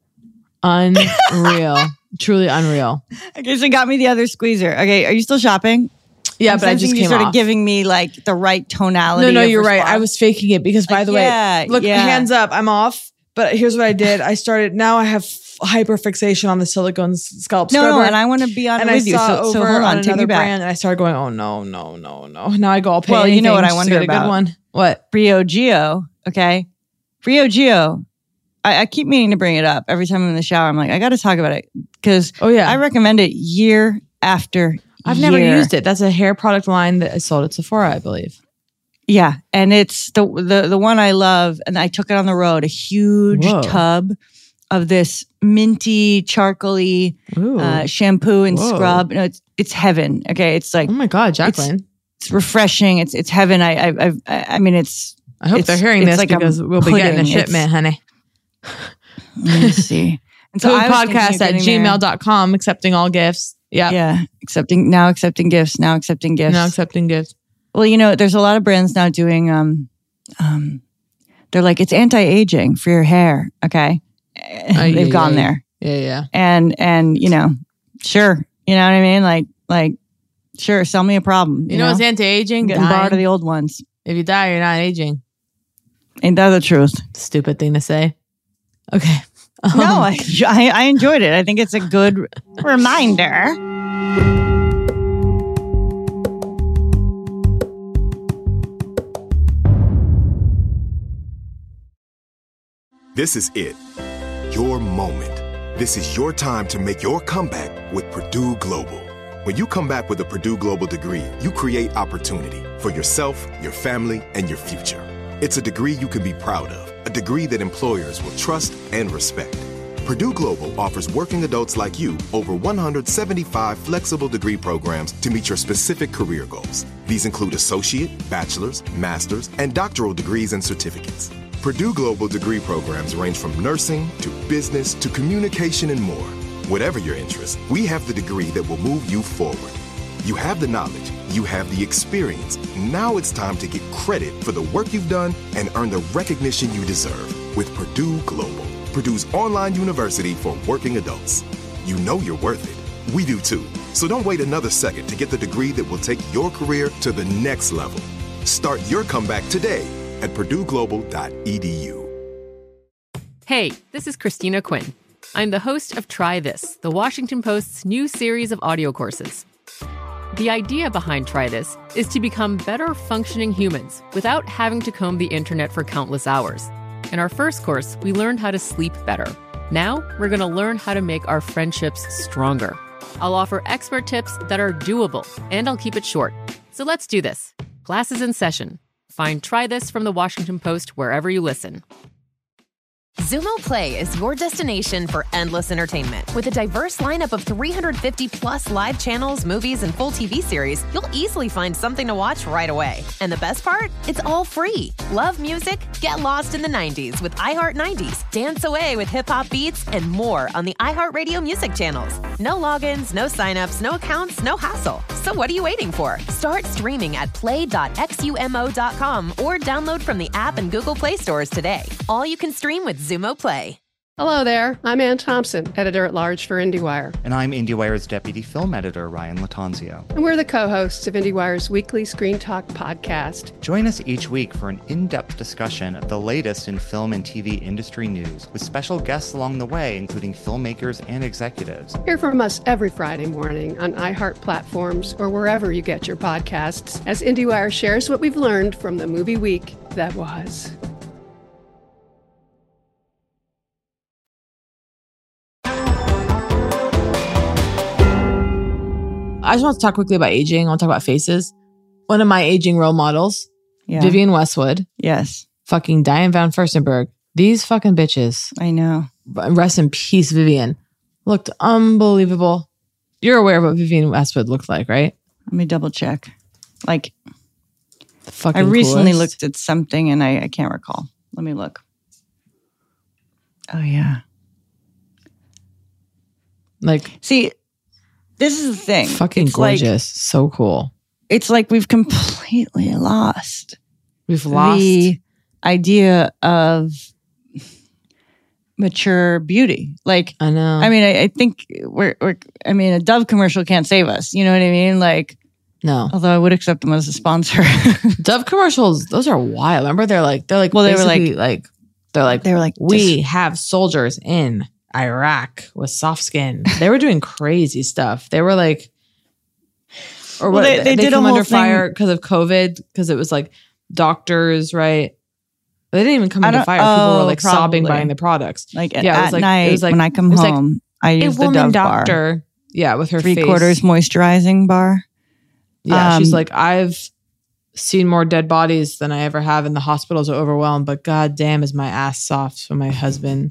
Unreal. Truly unreal. Okay, so got me the other squeezer. Okay, are you still shopping? Yeah, but I just came you started off. giving me like the right tonality. No, you're right. I was faking it because, by the way, look, yeah. Hands up, I'm off. But here's what I did. Now I have hyperfixation on the silicone scalp scrubber. No, and I want to be on it with you. So hold on, take me back. Brand, and I started going, oh no. Now I go, I'll pay anything. Well, you know what I wonder about? A good one. What? Brio Geo. Okay, Brio Geo. I keep meaning to bring it up every time I'm in the shower. I'm like, I got to talk about it because I recommend it year after year. I've never used it. That's a hair product line that I sold at Sephora, I believe. Yeah, and it's the one I love, and I took it on the road. A huge tub of this minty, charcoaly shampoo and scrub. No, it's heaven. Okay, it's like, oh my God, Jacqueline, it's refreshing. It's heaven. I mean, it's. I hope they're hearing this like because we'll be getting a shipment, honey. Let me see. And so podcast at gmail.com, accepting all gifts. Yeah. Yeah. Accepting gifts. Well, you know, there's a lot of brands now doing, they're like, it's anti-aging for your hair. Okay. They've gone there. Yeah. And, you know, sure. You know what I mean? Like, sure. Sell me a problem. You know what's anti-aging? Getting bored of the old ones. If you die, you're not aging. Ain't that the truth? Stupid thing to say. Okay. No, I enjoyed it. I think it's a good reminder. This is it. Your moment. This is your time to make your comeback with Purdue Global. When you come back with a Purdue Global degree, you create opportunity for yourself, your family, and your future. It's a degree you can be proud of, a degree that employers will trust and respect. Purdue Global offers working adults like you over 175 flexible degree programs to meet your specific career goals. These include associate, bachelor's, master's, and doctoral degrees and certificates. Purdue Global degree programs range from nursing to business to communication and more. Whatever your interest, we have the degree that will move you forward. You have the knowledge, you have the experience. Now it's time to get credit for the work you've done and earn the recognition you deserve with Purdue Global, Purdue's online university for working adults. You know you're worth it. We do too. So don't wait another second to get the degree that will take your career to the next level. Start your comeback today at purdueglobal.edu. Hey, this is Christina Quinn. I'm the host of Try This, the Washington Post's new series of audio courses. The idea behind Try This is to become better functioning humans without having to comb the internet for countless hours. In our first course, we learned how to sleep better. Now, we're going to learn how to make our friendships stronger. I'll offer expert tips that are doable, and I'll keep it short. So let's do this. Class is in session. Find Try This from the Washington Post wherever you listen. Xumo Play is your destination for endless entertainment. With a diverse lineup of 350 plus live channels, movies, and full TV series, you'll easily find something to watch right away. And the best part? It's all free. Love music? Get lost in the 90s with iHeart 90s, dance away with hip-hop beats, and more on the iHeartRadio music channels. No logins, no signups, no accounts, no hassle. So what are you waiting for? Start streaming at play.xumo.com or download from the app and Google Play stores today. All you can stream with Xumo Play. Hello there. I'm Ann Thompson, editor-at-large for IndieWire. And I'm IndieWire's deputy film editor, Ryan Latanzio. And we're the co-hosts of IndieWire's weekly Screen Talk podcast. Join us each week for an in-depth discussion of the latest in film and TV industry news, with special guests along the way, including filmmakers and executives. Hear from us every Friday morning on iHeart platforms or wherever you get your podcasts, as IndieWire shares what we've learned from the movie week that was. I just want to talk quickly about aging. I want to talk about faces. One of my aging role models, Vivienne Westwood. Yes. Fucking Diane Van Furstenberg. These fucking bitches. I know. Rest in peace, Vivienne. Looked unbelievable. You're aware of what Vivienne Westwood looked like, right? Let me double check. Like, fucking I recently coolest. looked at something and I can't recall. Let me look. Oh, yeah. Like, see, this is the thing. Fucking it's gorgeous. Like, so cool. It's like we've completely lost. We've lost the idea of mature beauty. Like, I know. I mean, I think I mean, a Dove commercial can't save us. You know what I mean? Like, no. Although I would accept them as a sponsor. Dove commercials, those are wild. Remember, they're like, well, they were like, we have soldiers in Iraq with soft skin. They were doing crazy stuff. They were like, or well, what? They did come a whole under fire thing because of COVID, because it was like doctors, right? They didn't even come under fire. People were like sobbing buying the products. Like at night, it was like, when I come home, I use the Dove bar. Yeah, with her 3/4 moisturizing bar. Yeah, she's like, I've seen more dead bodies than I ever have, and the hospitals are overwhelmed. But god damn, is my ass soft for my husband.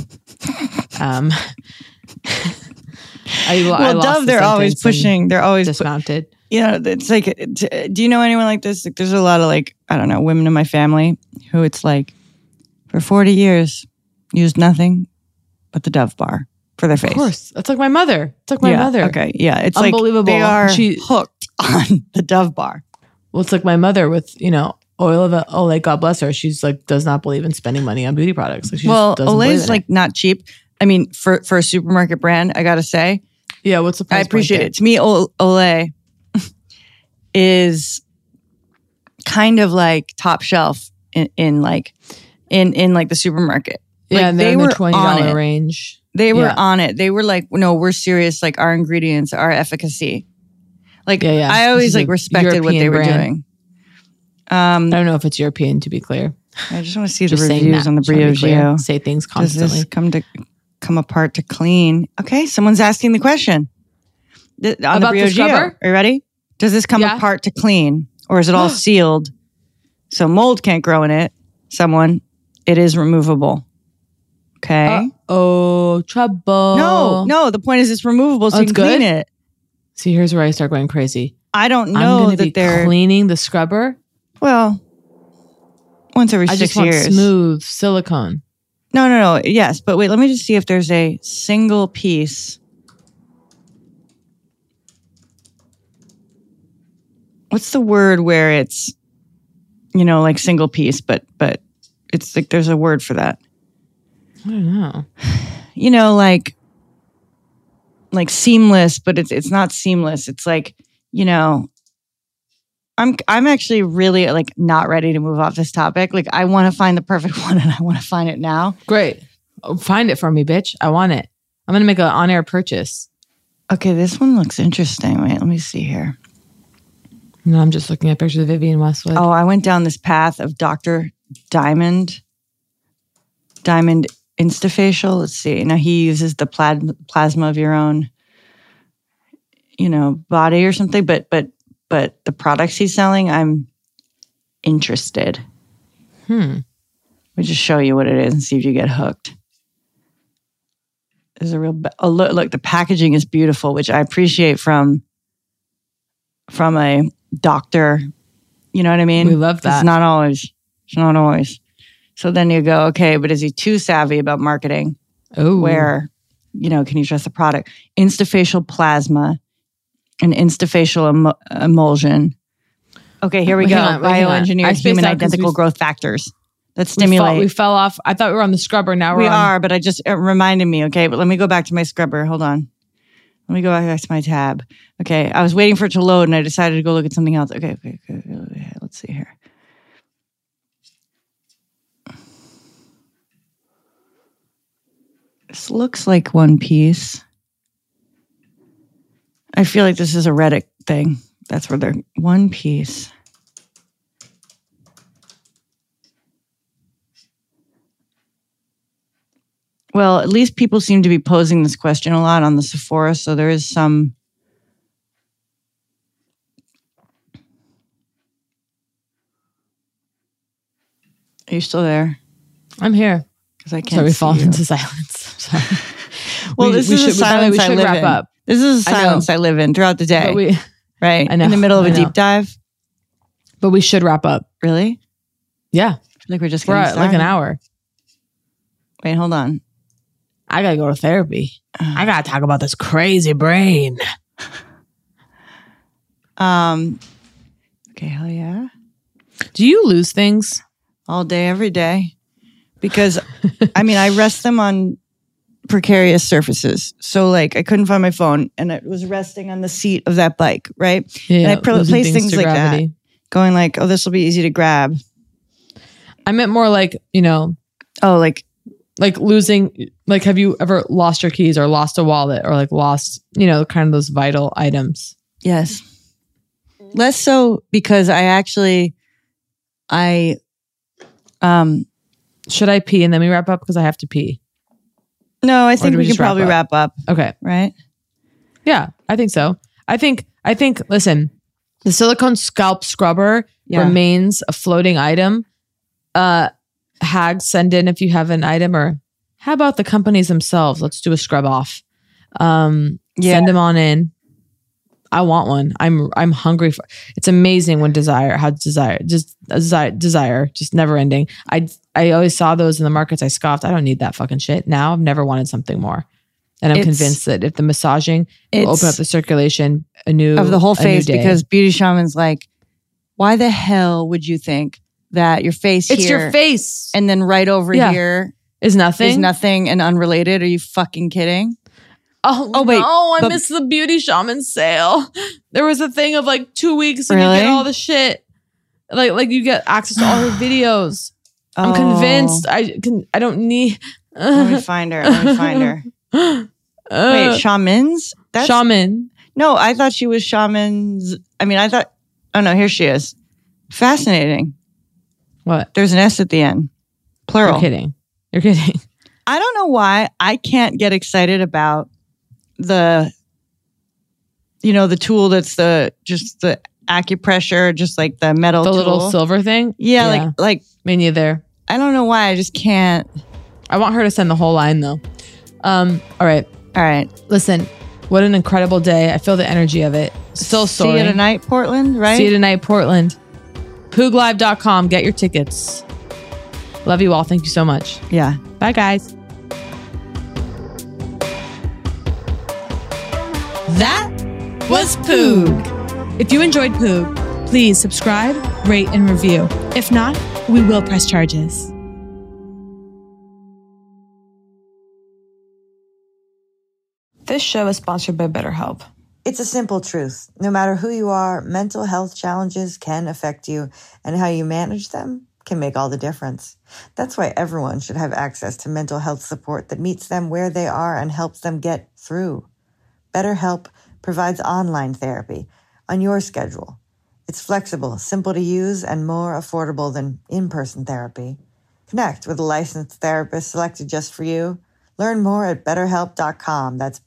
Dove, they're always pushing. They're always dismounted. You know, it's like, do you know anyone like this? Like, there's a lot of like, I don't know, women in my family who it's like, for 40 years, used nothing but the Dove bar for their face. Of course. That's like my mother. It's like my mother. Okay. Yeah. It's unbelievable. Like they are hooked on the Dove bar. Well, it's like my mother with, oil of Olay, God bless her. She's like, does not believe in spending money on beauty products. Like, Olay's like not cheap. I mean, for a supermarket brand, I got to say. Yeah. What's the price? I appreciate it. To me, Olay is kind of like top shelf in like the supermarket. Yeah, like, and they were $20 range. They were on it. They were like, no, we're serious. Like our ingredients, our efficacy. Like I always like respected European what they were doing. I don't know if it's European, to be clear. I just want to see the reviews on the Briogeo. Say things constantly. Does this come apart to clean? Okay, someone's asking the question. About the scrubber? Are you ready? Does this come apart to clean? Or is it all sealed? So mold can't grow in it. It is removable. Okay. Uh-oh, trouble. No. The point is it's removable so you can clean it. See, here's where I start going crazy. I don't know that they're cleaning the scrubber. Well, once every 6 years. I just want smooth silicone. No. Yes, but wait, let me just see if there's a single piece. What's the word where it's, like single piece, but it's like there's a word for that. I don't know. Like seamless, but it's not seamless. It's like, I'm actually really like not ready to move off this topic. Like I want to find the perfect one and I want to find it now. Great. Find it for me, bitch. I want it. I'm going to make an on-air purchase. Okay, this one looks interesting. Wait, let me see here. No, I'm just looking at pictures of Vivienne Westwood. Oh, I went down this path of Dr. Diamond Instafacial. Let's see. Now he uses the plasma of your own, body or something. But the products he's selling, I'm interested. Let me just show you what it is and see if you get hooked. There's a real look. The packaging is beautiful, which I appreciate from a doctor. You know what I mean? We love that. It's not always. So then you go, okay, but is he too savvy about marketing? Oh, where, can you trust the product? Instafacial plasma and Instafacial emulsion. Okay, here we go. Bioengineered human identical growth factors that stimulate. We fell off. I thought we were on the scrubber. Now we are, but it reminded me. Okay, but let me go back to my scrubber. Hold on. Let me go back to my tab. Okay, I was waiting for it to load and I decided to go look at something else. Okay. Let's see here. This looks like one piece. I feel like this is a Reddit thing. That's where they're one piece. Well, at least people seem to be posing this question a lot on the Sephora, so there is some. Are you still there? I'm here. Because I can't. Sorry, we fall into silence. Sorry. Well, this is a silence I live in. This is a silence I live in throughout the day. Right? I know. In the middle of a deep dive. But we should wrap up. Really? Yeah. I feel like we're just getting started. Like an hour. Wait, hold on. I gotta go to therapy. I gotta talk about this crazy brain. Okay, hell yeah. Do you lose things? All day, every day. Because, I rest them on precarious surfaces. So, like, I couldn't find my phone and it was resting on the seat of that bike, right? Yeah, and I place things like gravity. That. Going like, oh, this will be easy to grab. I meant more like, like losing, like, have you ever lost your keys or lost a wallet or like lost, kind of those vital items? Yes. Less so because should I pee and then we wrap up because I have to pee? No, I think we can probably wrap up. Okay. Right? Yeah, I think so. I think, listen, the silicone scalp scrubber remains a floating item. Hags, send in if you have an item, or how about the companies themselves? Let's do a scrub off. Send them on in. I want one. I'm hungry for. It's amazing when desire just never ending. I always saw those in the markets. I scoffed. I don't need that fucking shit. Now I've never wanted something more, and I'm convinced that if the massaging will open up the circulation of the whole face, because Beauty Shaman's like, why the hell would you think that your face it's here your face and then right over here is nothing and unrelated? Are you fucking kidding? Oh wait! No, I missed the Beauty Shaman sale. There was a thing of like 2 weeks and you get all the shit. Like you get access to all her videos. I'm convinced. I don't need. Let me find her. Wait, Shamans? Shaman. No, I thought she was Shamans. Oh no, here she is. Fascinating. What? There's an S at the end. Plural. You're kidding. I don't know why I can't get excited about the tool that's the acupressure, just like the metal tool. little silver thing? Yeah, like me neither. I don't know why, I just can't. I want her to send the whole line though. All right. Listen, what an incredible day. I feel the energy of it. Still soaring. See you tonight, Portland, right? See you tonight, Portland. PoogLive.com. Get your tickets. Love you all. Thank you so much. Yeah. Bye, guys. That was Poog. If you enjoyed Poog, please subscribe, rate, and review. If not, we will press charges. This show is sponsored by BetterHelp. It's a simple truth. No matter who you are, mental health challenges can affect you, and how you manage them can make all the difference. That's why everyone should have access to mental health support that meets them where they are and helps them get through. BetterHelp provides online therapy on your schedule. It's flexible, simple to use, and more affordable than in-person therapy. Connect with a licensed therapist selected just for you. Learn more at BetterHelp.com. That's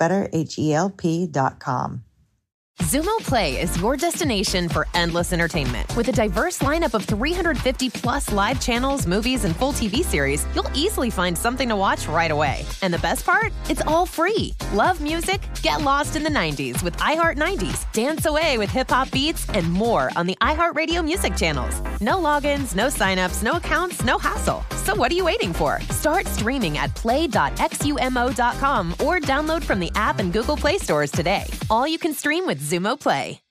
BetterHelp.com. Xumo Play is your destination for endless entertainment. With a diverse lineup of 350 plus live channels, movies, and full TV series, you'll easily find something to watch right away. And the best part? It's all free. Love music? Get lost in the 90s with iHeart 90s, dance away with hip-hop beats, and more on the iHeartRadio music channels. No logins, no signups, no accounts, no hassle. So what are you waiting for? Start streaming at play.xumo.com or download from the app and Google Play stores today. All you can stream with Xumo Play.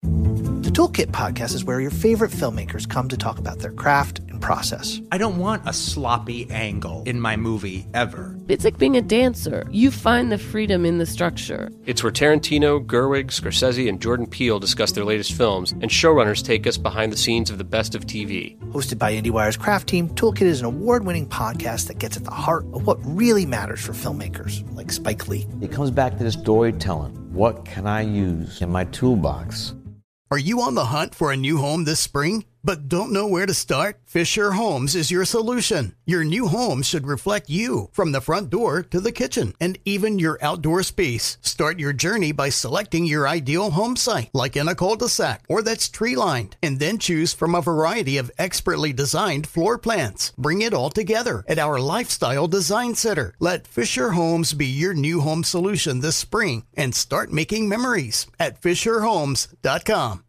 The Toolkit podcast is where your favorite filmmakers come to talk about their craft and process. I don't want a sloppy angle in my movie ever. It's like being a dancer. You find the freedom in the structure. It's where Tarantino, Gerwig, Scorsese, and Jordan Peele discuss their latest films, and showrunners take us behind the scenes of the best of TV. Hosted by IndieWire's craft team, Toolkit is an award-winning podcast that gets at the heart of what really matters for filmmakers, like Spike Lee. It comes back to the storytelling. What can I use in my toolbox? Are you on the hunt for a new home this spring, but don't know where to start? Fisher Homes is your solution. Your new home should reflect you, from the front door to the kitchen, and even your outdoor space. Start your journey by selecting your ideal home site, like in a cul-de-sac or that's tree-lined, and then choose from a variety of expertly designed floor plans. Bring it all together at our Lifestyle Design Center. Let Fisher Homes be your new home solution this spring and start making memories at FisherHomes.com.